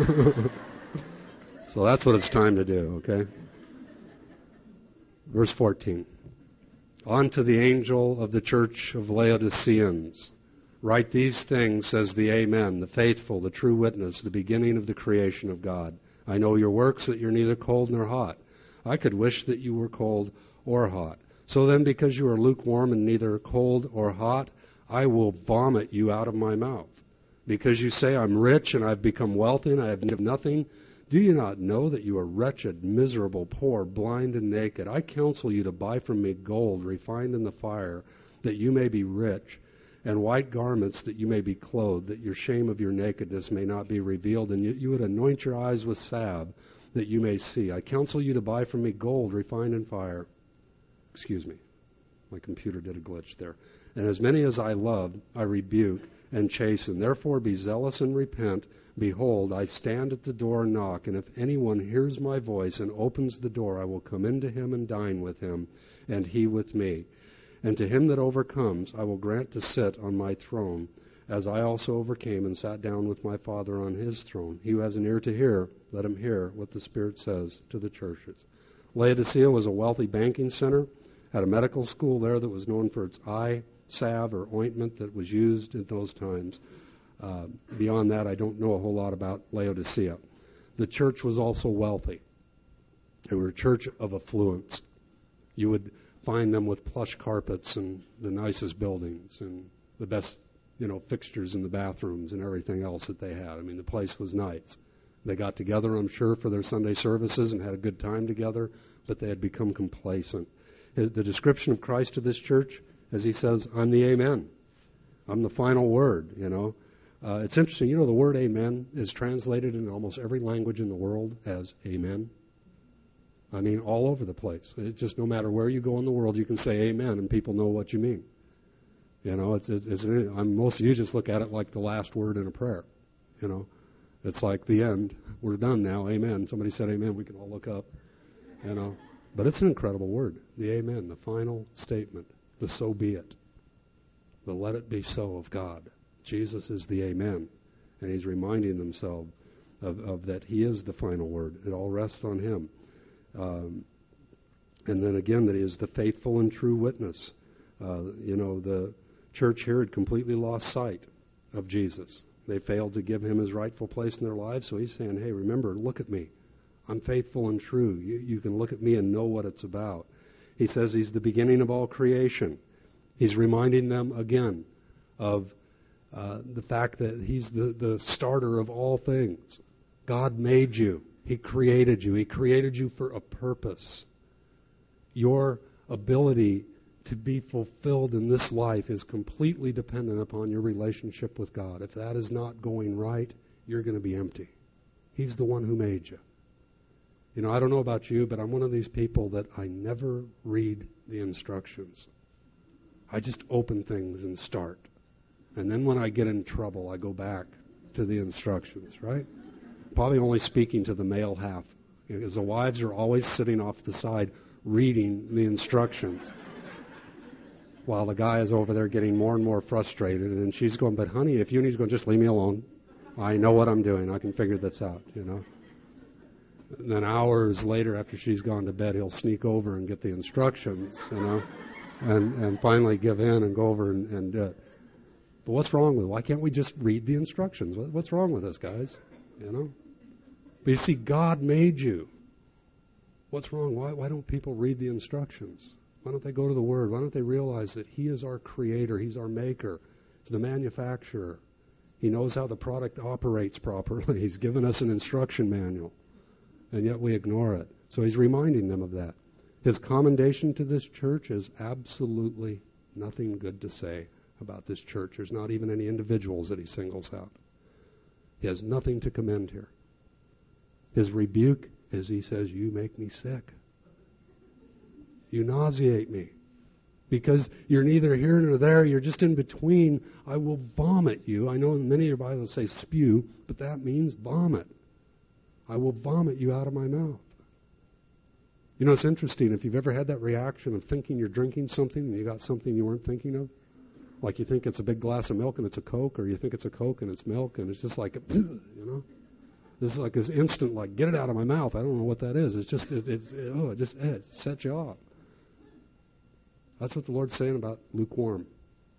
Speaker 1: So that's what it's time to do, okay? Verse fourteen. On to the angel of the church of Laodiceans. Write these things, says the Amen, the faithful, the true witness, the beginning of the creation of God. I know your works, that you're neither cold nor hot. I could wish that you were cold or hot. So then, because you are lukewarm and neither cold or hot, I will vomit you out of my mouth. Because you say, I'm rich and I've become wealthy and I have nothing, Do you not know that you are wretched, miserable, poor, blind, and naked? I counsel you to buy from me gold refined in the fire, that you may be rich, and white garments that you may be clothed, that your shame of your nakedness may not be revealed, and you, you would anoint your eyes with salve, that you may see. I counsel you to buy from me gold refined in fire. Excuse me, my computer did a glitch there. And as many as I love, I rebuke and chasten. Therefore be zealous and repent. Behold, I stand at the door and knock, and if anyone hears my voice and opens the door, I will come into him and dine with him, and he with me. And to him that overcomes, I will grant to sit on my throne, as I also overcame and sat down with my Father on his throne. He who has an ear to hear, let him hear what the Spirit says to the churches. Laodicea was a wealthy banking center, had a medical school there that was known for its eye salve or ointment that was used at those times. Uh, beyond that, I don't know a whole lot about Laodicea. The church was also wealthy. They were a church of affluence. You would find them with plush carpets and the nicest buildings and the best, you know, fixtures in the bathrooms and everything else that they had. I mean, the place was nice. They got together, I'm sure, for their Sunday services and had a good time together, but they had become complacent. The description of Christ to this church, as he says, I'm the Amen. I'm the final word, you know. Uh, it's interesting, you know, the word amen is translated in almost every language in the world as amen. I mean, all over the place. It's just no matter where you go in the world, you can say amen, and people know what you mean. You know, it's, it's, it's I'm, most of you just look at it like the last word in a prayer. You know, it's like the end. We're done now. Amen. Somebody said amen. We can all look up. You know, but it's an incredible word. The amen, the final statement, the so be it, the let it be so of God. Jesus is the amen, and he's reminding themselves of, of that he is the final word. It all rests on him. Um, and then again, that he is the faithful and true witness. Uh, you know, the church here had completely lost sight of Jesus. They failed to give him his rightful place in their lives, so he's saying, hey, remember, look at me. I'm faithful and true. You, you can look at me and know what it's about. He says he's the beginning of all creation. He's reminding them again of uh, the fact that he's the, the starter of all things. God made you. He created you. He created you for a purpose. Your ability to be fulfilled in this life is completely dependent upon your relationship with God. If that is not going right, you're going to be empty. He's the one who made you. You know, I don't know about you, but I'm one of these people that I never read the instructions. I just open things and start. And then when I get in trouble, I go back to the instructions, right? Probably only speaking to the male half, because the wives are always sitting off the side reading the instructions while the guy is over there getting more and more frustrated, and she's going, but honey, if you need to go, just leave me alone. I know what I'm doing. I can figure this out, you know. And then hours later, after she's gone to bed, he'll sneak over and get the instructions, you know, and, and finally give in and go over and, and do it. But what's wrong with it? Why can't we just read the instructions? What's wrong with us, guys? You know? But you see, God made you. What's wrong? Why, why don't people read the instructions? Why don't they go to the Word? Why don't they realize that he is our creator? He's our maker. He's the manufacturer. He knows how the product operates properly. He's given us an instruction manual, and yet we ignore it. So he's reminding them of that. His commendation to this church is absolutely nothing good to say about this church. There's not even any individuals that he singles out. He has nothing to commend here. His rebuke is he says, you make me sick. You nauseate me. Because you're neither here nor there, you're just in between. I will vomit you. I know many of your Bibles say spew, but that means vomit. I will vomit you out of my mouth. You know, it's interesting. If you've ever had that reaction of thinking you're drinking something and you got something you weren't thinking of, like you think it's a big glass of milk and it's a Coke, or you think it's a Coke and it's milk, and it's just like, you know, this is like this instant, like, get it out of my mouth. I don't know what that is. It's just, it, it's, it, oh, it just it sets you off. That's what the Lord's saying about lukewarm.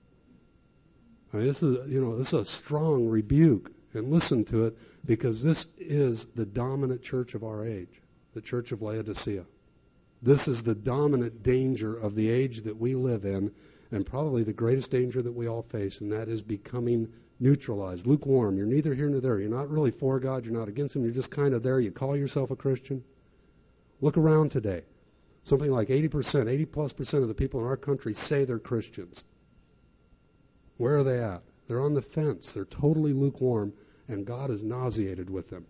Speaker 1: I mean, this is, you know, this is a strong rebuke, and listen to it, because this is the dominant church of our age, the church of Laodicea. This is the dominant danger of the age that we live in, and probably the greatest danger that we all face, and that is becoming Neutralized, lukewarm. You're neither here nor there. You're not really for God. You're not against Him. You're just kind of there. You call yourself a Christian. Look around today. Something like eighty percent, eighty plus percent of the people in our country say they're Christians. Where are they at? They're on the fence. They're totally lukewarm, and God is nauseated with them.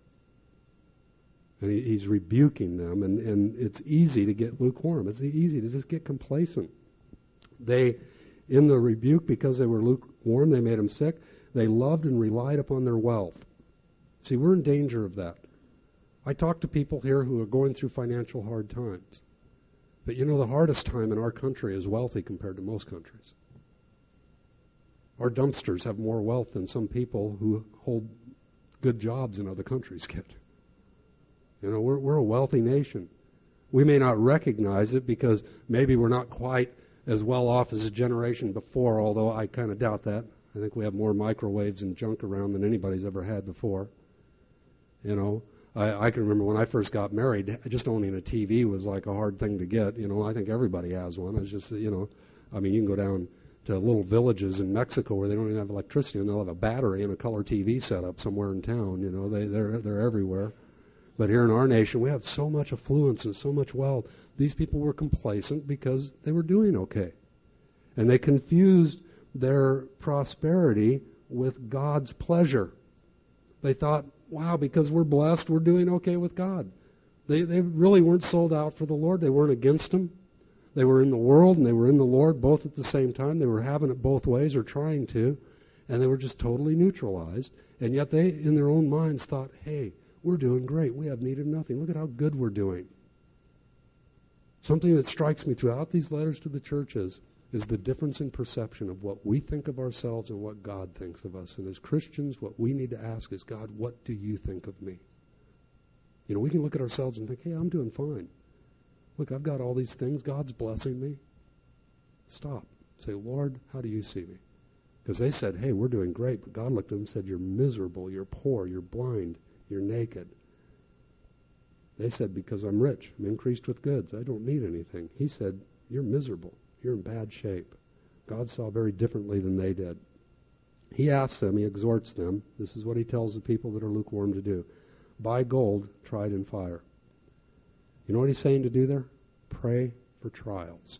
Speaker 1: And he, He's rebuking them, and, and it's easy to get lukewarm. It's easy to just get complacent. They, in the rebuke, because they were lukewarm, they made them sick. They loved and relied upon their wealth. See, we're in danger of that. I talk to people here who are going through financial hard times. But you know, the hardest time in our country is wealthy compared to most countries. Our dumpsters have more wealth than some people who hold good jobs in other countries get. You know, we're, we're a wealthy nation. We may not recognize it because maybe we're not quite as well off as a generation before, although I kind of doubt that. I think we have more microwaves and junk around than anybody's ever had before. You know, I, I can remember when I first got married, just owning a T V was like a hard thing to get. You know, I think everybody has one. It's just, you know, I mean, you can go down to little villages in Mexico where they don't even have electricity, and they'll have a battery and a color T V set up somewhere in town. You know, they, they're, they're everywhere. But here in our nation, we have so much affluence and so much wealth. These people were complacent because they were doing okay. And they confused their prosperity with God's pleasure. They thought, wow, because we're blessed, we're doing okay with God. They they really weren't sold out for the Lord. They weren't against Him. They were in the world and they were in the Lord both at the same time. They were having it both ways or trying to. And they were just totally neutralized. And yet they, in their own minds, thought, hey, we're doing great. We have need of nothing. Look at how good we're doing. Something that strikes me throughout these letters to the churches is the difference in perception of what we think of ourselves and what God thinks of us. And as Christians, what we need to ask is, God, what do you think of me? You know, we can look at ourselves and think, hey, I'm doing fine. Look, I've got all these things. God's blessing me. Stop. Say, Lord, how do you see me? Because they said, hey, we're doing great. But God looked at them and said, you're miserable, you're poor, you're blind, you're naked. They said, because I'm rich, I'm increased with goods, I don't need anything. He said, you're miserable. You're in bad shape. God saw very differently than they did. He asks them, he exhorts them. This is what he tells the people that are lukewarm to do. Buy gold tried in fire. You know what he's saying to do there? Pray for trials.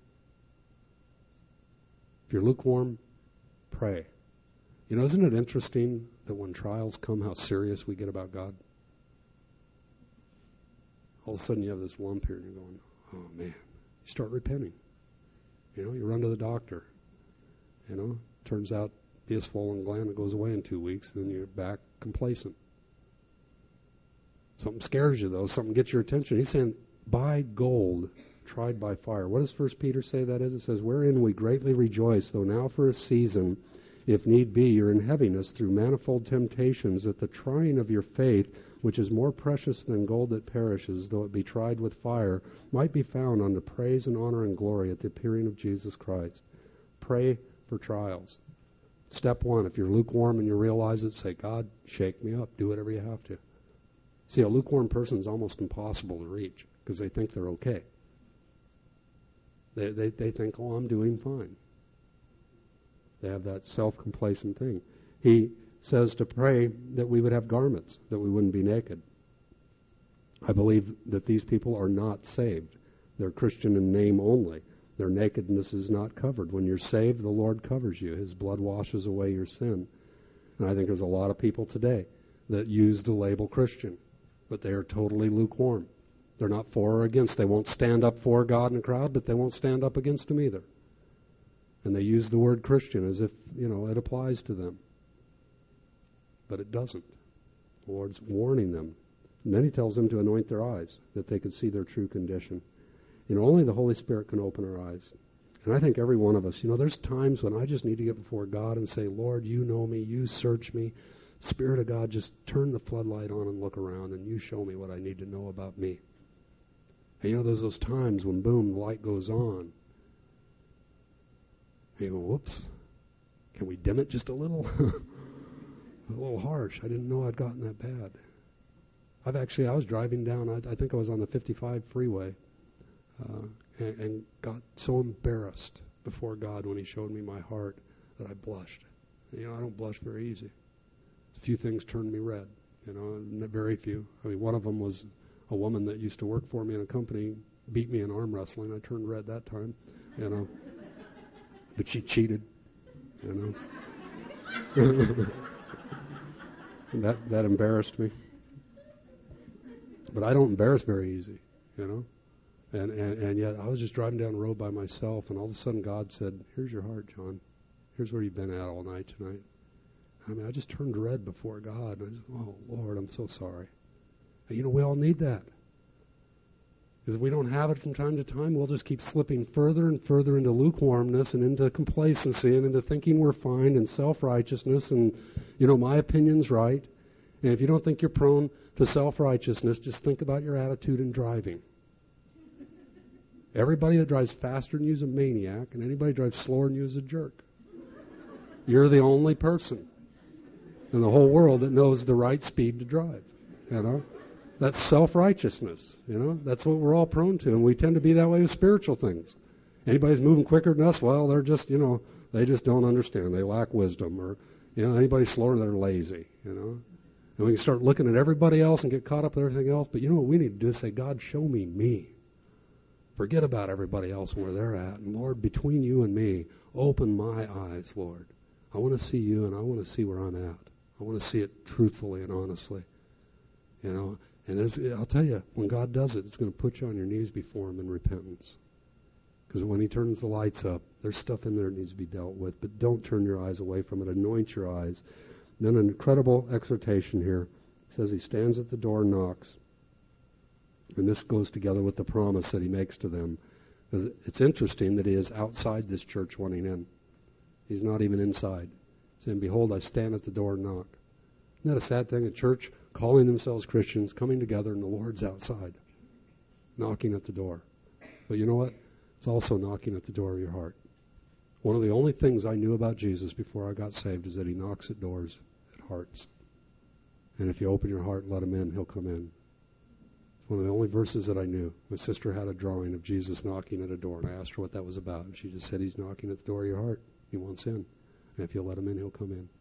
Speaker 1: If you're lukewarm, pray. You know, isn't it interesting that when trials come, how serious we get about God? All of a sudden you have this lump here and you're going, oh man. You start repenting. You know, you run to the doctor. You know, turns out be a swollen gland that goes away in two weeks, then you're back complacent. Something scares you, though. Something gets your attention. He's saying, buy gold tried by fire. What does First Peter say that is? It says, wherein we greatly rejoice, though now for a season, if need be, you're in heaviness through manifold temptations, that the trying of your faith, which is more precious than gold that perishes, though it be tried with fire, might be found unto praise and honor and glory at the appearing of Jesus Christ. Pray for trials. Step one, if you're lukewarm and you realize it, say, God, shake me up. Do whatever you have to. See, a lukewarm person is almost impossible to reach because they think they're okay. They, they, they think, oh, I'm doing fine. They have that self-complacent thing. He says to pray that we would have garments, that we wouldn't be naked. I believe that these people are not saved. They're Christian in name only. Their nakedness is not covered. When you're saved, the Lord covers you. His blood washes away your sin. And I think there's a lot of people today that use the label Christian, but they are totally lukewarm. They're not for or against. They won't stand up for God in a crowd, but they won't stand up against Him either. And they use the word Christian as if, you know, it applies to them. But it doesn't. The Lord's warning them. And then He tells them to anoint their eyes, that they could see their true condition. You know, only the Holy Spirit can open our eyes. And I think every one of us, you know, there's times when I just need to get before God and say, Lord, you know me, you search me. Spirit of God, just turn the floodlight on and look around, and you show me what I need to know about me. And you know, there's those times when, boom, the light goes on. And you go, whoops, can we dim it just a little? A little harsh. I didn't know I'd gotten that bad. I've actually, I was driving down, I, I think I was on the fifty-five freeway, uh, and, and got so embarrassed before God when He showed me my heart that I blushed. You know, I don't blush very easy. A few things turned me red, you know, very few. I mean, one of them was a woman that used to work for me in a company beat me in arm wrestling. I turned red that time, you know. But she cheated, you know. that that embarrassed me. But I don't embarrass very easy, you know. And, and and yet I was just driving down the road by myself, and all of a sudden God said, "Here's your heart, John. Here's where you've been at all night tonight." I mean, I just turned red before God. And I just, oh, Lord, I'm so sorry. And, you know, we all need that. Because if we don't have it from time to time, we'll just keep slipping further and further into lukewarmness and into complacency and into thinking we're fine and self-righteousness and, you know, my opinion's right. And if you don't think you're prone to self-righteousness, just think about your attitude in driving. Everybody that drives faster than you is a maniac, and anybody that drives slower than you is a jerk. You're the only person in the whole world that knows the right speed to drive, you know. That's self-righteousness, you know. That's what we're all prone to, and we tend to be that way with spiritual things. Anybody's moving quicker than us, well, they're just, you know, they just don't understand. They lack wisdom. Or, you know, anybody slower, they're lazy, you know. And we can start looking at everybody else and get caught up in everything else, but you know what we need to do is say, God, show me me. Forget about everybody else and where they're at. And, Lord, between you and me, open my eyes, Lord. I want to see you, and I want to see where I'm at. I want to see it truthfully and honestly, you know. And it's, I'll tell you, when God does it, it's going to put you on your knees before him in repentance. Because when he turns the lights up, there's stuff in there that needs to be dealt with. But don't turn your eyes away from it. Anoint your eyes. And then an incredible exhortation here. It says he stands at the door and knocks. And this goes together with the promise that he makes to them. Because it's interesting that he is outside this church wanting in. He's not even inside. Saying, behold, I stand at the door and knock. Isn't that a sad thing? A church calling themselves Christians, coming together, and the Lord's outside, knocking at the door. But you know what? It's also knocking at the door of your heart. One of the only things I knew about Jesus before I got saved is that he knocks at doors, at hearts. And if you open your heart and let him in, he'll come in. It's one of the only verses that I knew. My sister had a drawing of Jesus knocking at a door, and I asked her what that was about. And she just said, he's knocking at the door of your heart. He wants in. And if you let him in, he'll come in.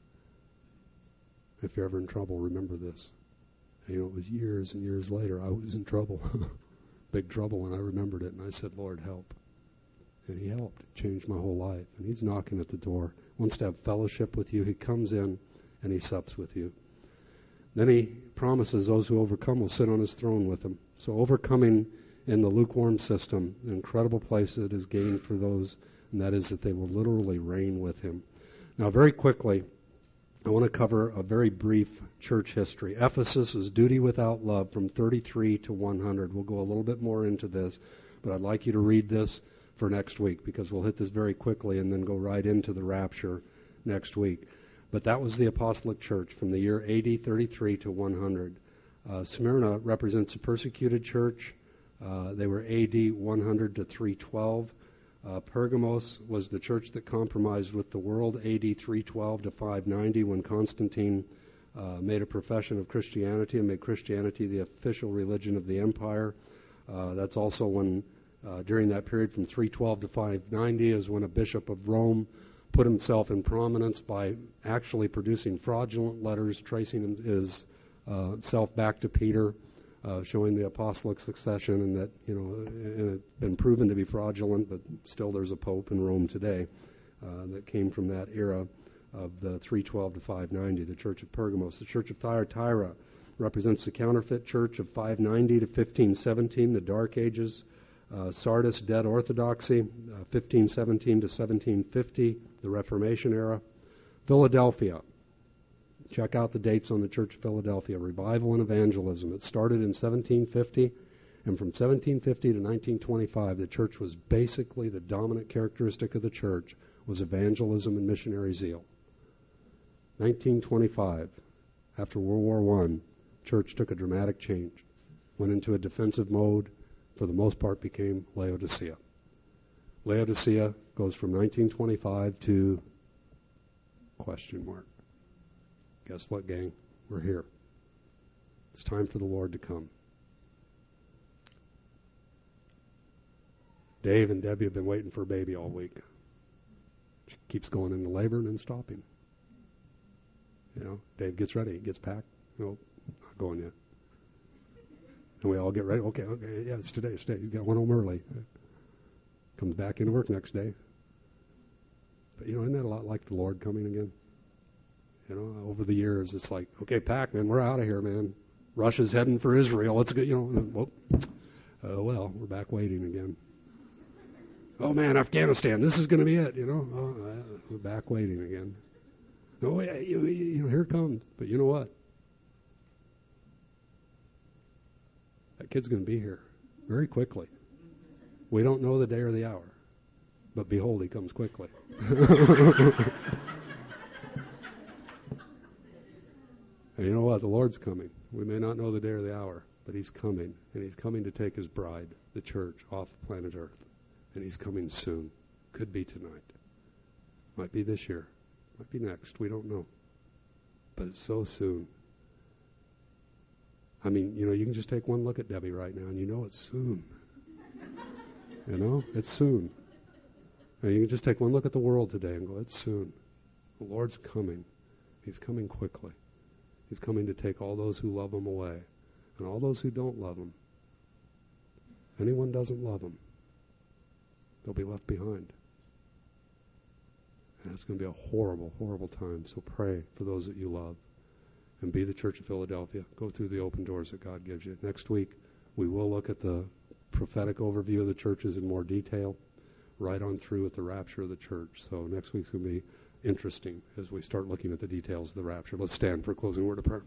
Speaker 1: If you're ever in trouble, remember this. And, you know, it was years and years later, I was in trouble. Big trouble, and I remembered it, and I said, Lord, help. And he helped. It changed my whole life. And he's knocking at the door. Wants to have fellowship with you. He comes in, and he sups with you. Then he promises those who overcome will sit on his throne with him. So overcoming in the lukewarm system, an incredible place that is gained for those, and that is that they will literally reign with him. Now, very quickly, I want to cover a very brief church history. Ephesus was duty without love from thirty-three to one hundred. We'll go a little bit more into this, but I'd like you to read this for next week because we'll hit this very quickly and then go right into the rapture next week. But that was the apostolic church from the year A D thirty-three to one hundred. Uh, Smyrna represents a persecuted church. Uh, they were A D one hundred to three twelve. Uh, Pergamos was the church that compromised with the world, A D three twelve to five ninety, when Constantine uh, made a profession of Christianity and made Christianity the official religion of the empire. Uh, that's also when, uh, during that period from three twelve to five ninety, is when a bishop of Rome put himself in prominence by actually producing fraudulent letters tracing his uh, self back to Peter. Uh, showing the apostolic succession, and that, you know, and it's been proven to be fraudulent, but still there's a pope in Rome today uh, that came from that era of the three twelve to five ninety, the Church of Pergamos. The Church of Thyatira represents the counterfeit church of five ninety to fifteen seventeen, the Dark Ages. Uh, Sardis, dead orthodoxy, uh, fifteen seventeen to seventeen fifty, the Reformation era. Philadelphia. Check out the dates on the Church of Philadelphia. Revival and evangelism. It started in seventeen fifty, and from seventeen fifty to nineteen twenty-five, the church was basically, the dominant characteristic of the church was evangelism and missionary zeal. nineteen twenty-five, after World War One, church took a dramatic change. Went into a defensive mode, for the most part became Laodicea. Laodicea goes from nineteen twenty-five to question mark. Guess what, gang? We're here. It's time for the Lord to come. Dave and Debbie have been waiting for a baby all week. She keeps going into labor and then stopping. You know, Dave gets ready, gets packed. Nope, not going yet. And we all get ready. Okay, okay, yeah, it's today, it's today. He's got one home early. Comes back into work next day. But, you know, isn't that a lot like the Lord coming again? You know, over the years, it's like, okay, pack, man, we're out of here, man. Russia's heading for Israel. Let's go, you know, well, oh, well, we're back waiting again. Oh, man, Afghanistan, this is going to be it, you know. Oh, uh, we're back waiting again. No, yeah, you, you know, here it comes. But you know what? That kid's going to be here very quickly. We don't know the day or the hour, but behold, he comes quickly. And you know what? The Lord's coming. We may not know the day or the hour, but he's coming, and he's coming to take his bride, the church, off planet Earth. And he's coming soon. Could be tonight. Might be this year. Might be next. We don't know. But it's so soon. I mean, you know, you can just take one look at Debbie right now, and you know it's soon. You know, it's soon. And you can just take one look at the world today and go, it's soon. The Lord's coming. He's coming quickly. He's coming to take all those who love him away, and all those who don't love him. Anyone doesn't love him, they'll be left behind. And it's going to be a horrible, horrible time. So pray for those that you love. And be the Church of Philadelphia. Go through the open doors that God gives you. Next week, we will look at the prophetic overview of the churches in more detail, right on through at the rapture of the church. So next week's going to be interesting as we start looking at the details of the rapture. Let's stand for a closing word of prayer.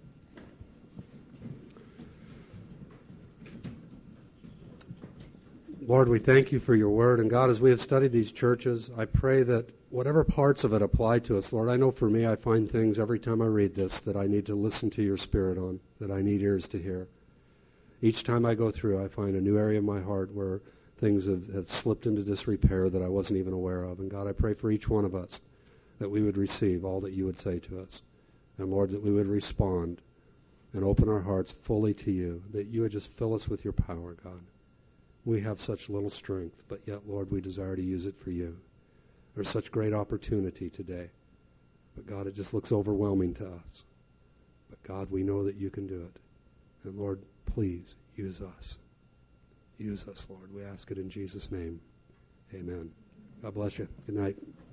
Speaker 1: Lord, we thank you for your word. And God, as we have studied these churches, I pray that whatever parts of it apply to us, Lord, I know for me I find things every time I read this that I need to listen to your Spirit on, that I need ears to hear. Each time I go through, I find a new area of my heart where things have, have slipped into disrepair that I wasn't even aware of. And God, I pray for each one of us that we would receive all that you would say to us. And Lord, that we would respond and open our hearts fully to you, that you would just fill us with your power, God. We have such little strength, but yet, Lord, we desire to use it for you. There's such great opportunity today. But God, it just looks overwhelming to us. But God, we know that you can do it. And Lord, please use us. Use us, Lord. We ask it in Jesus' name. Amen. God bless you. Good night.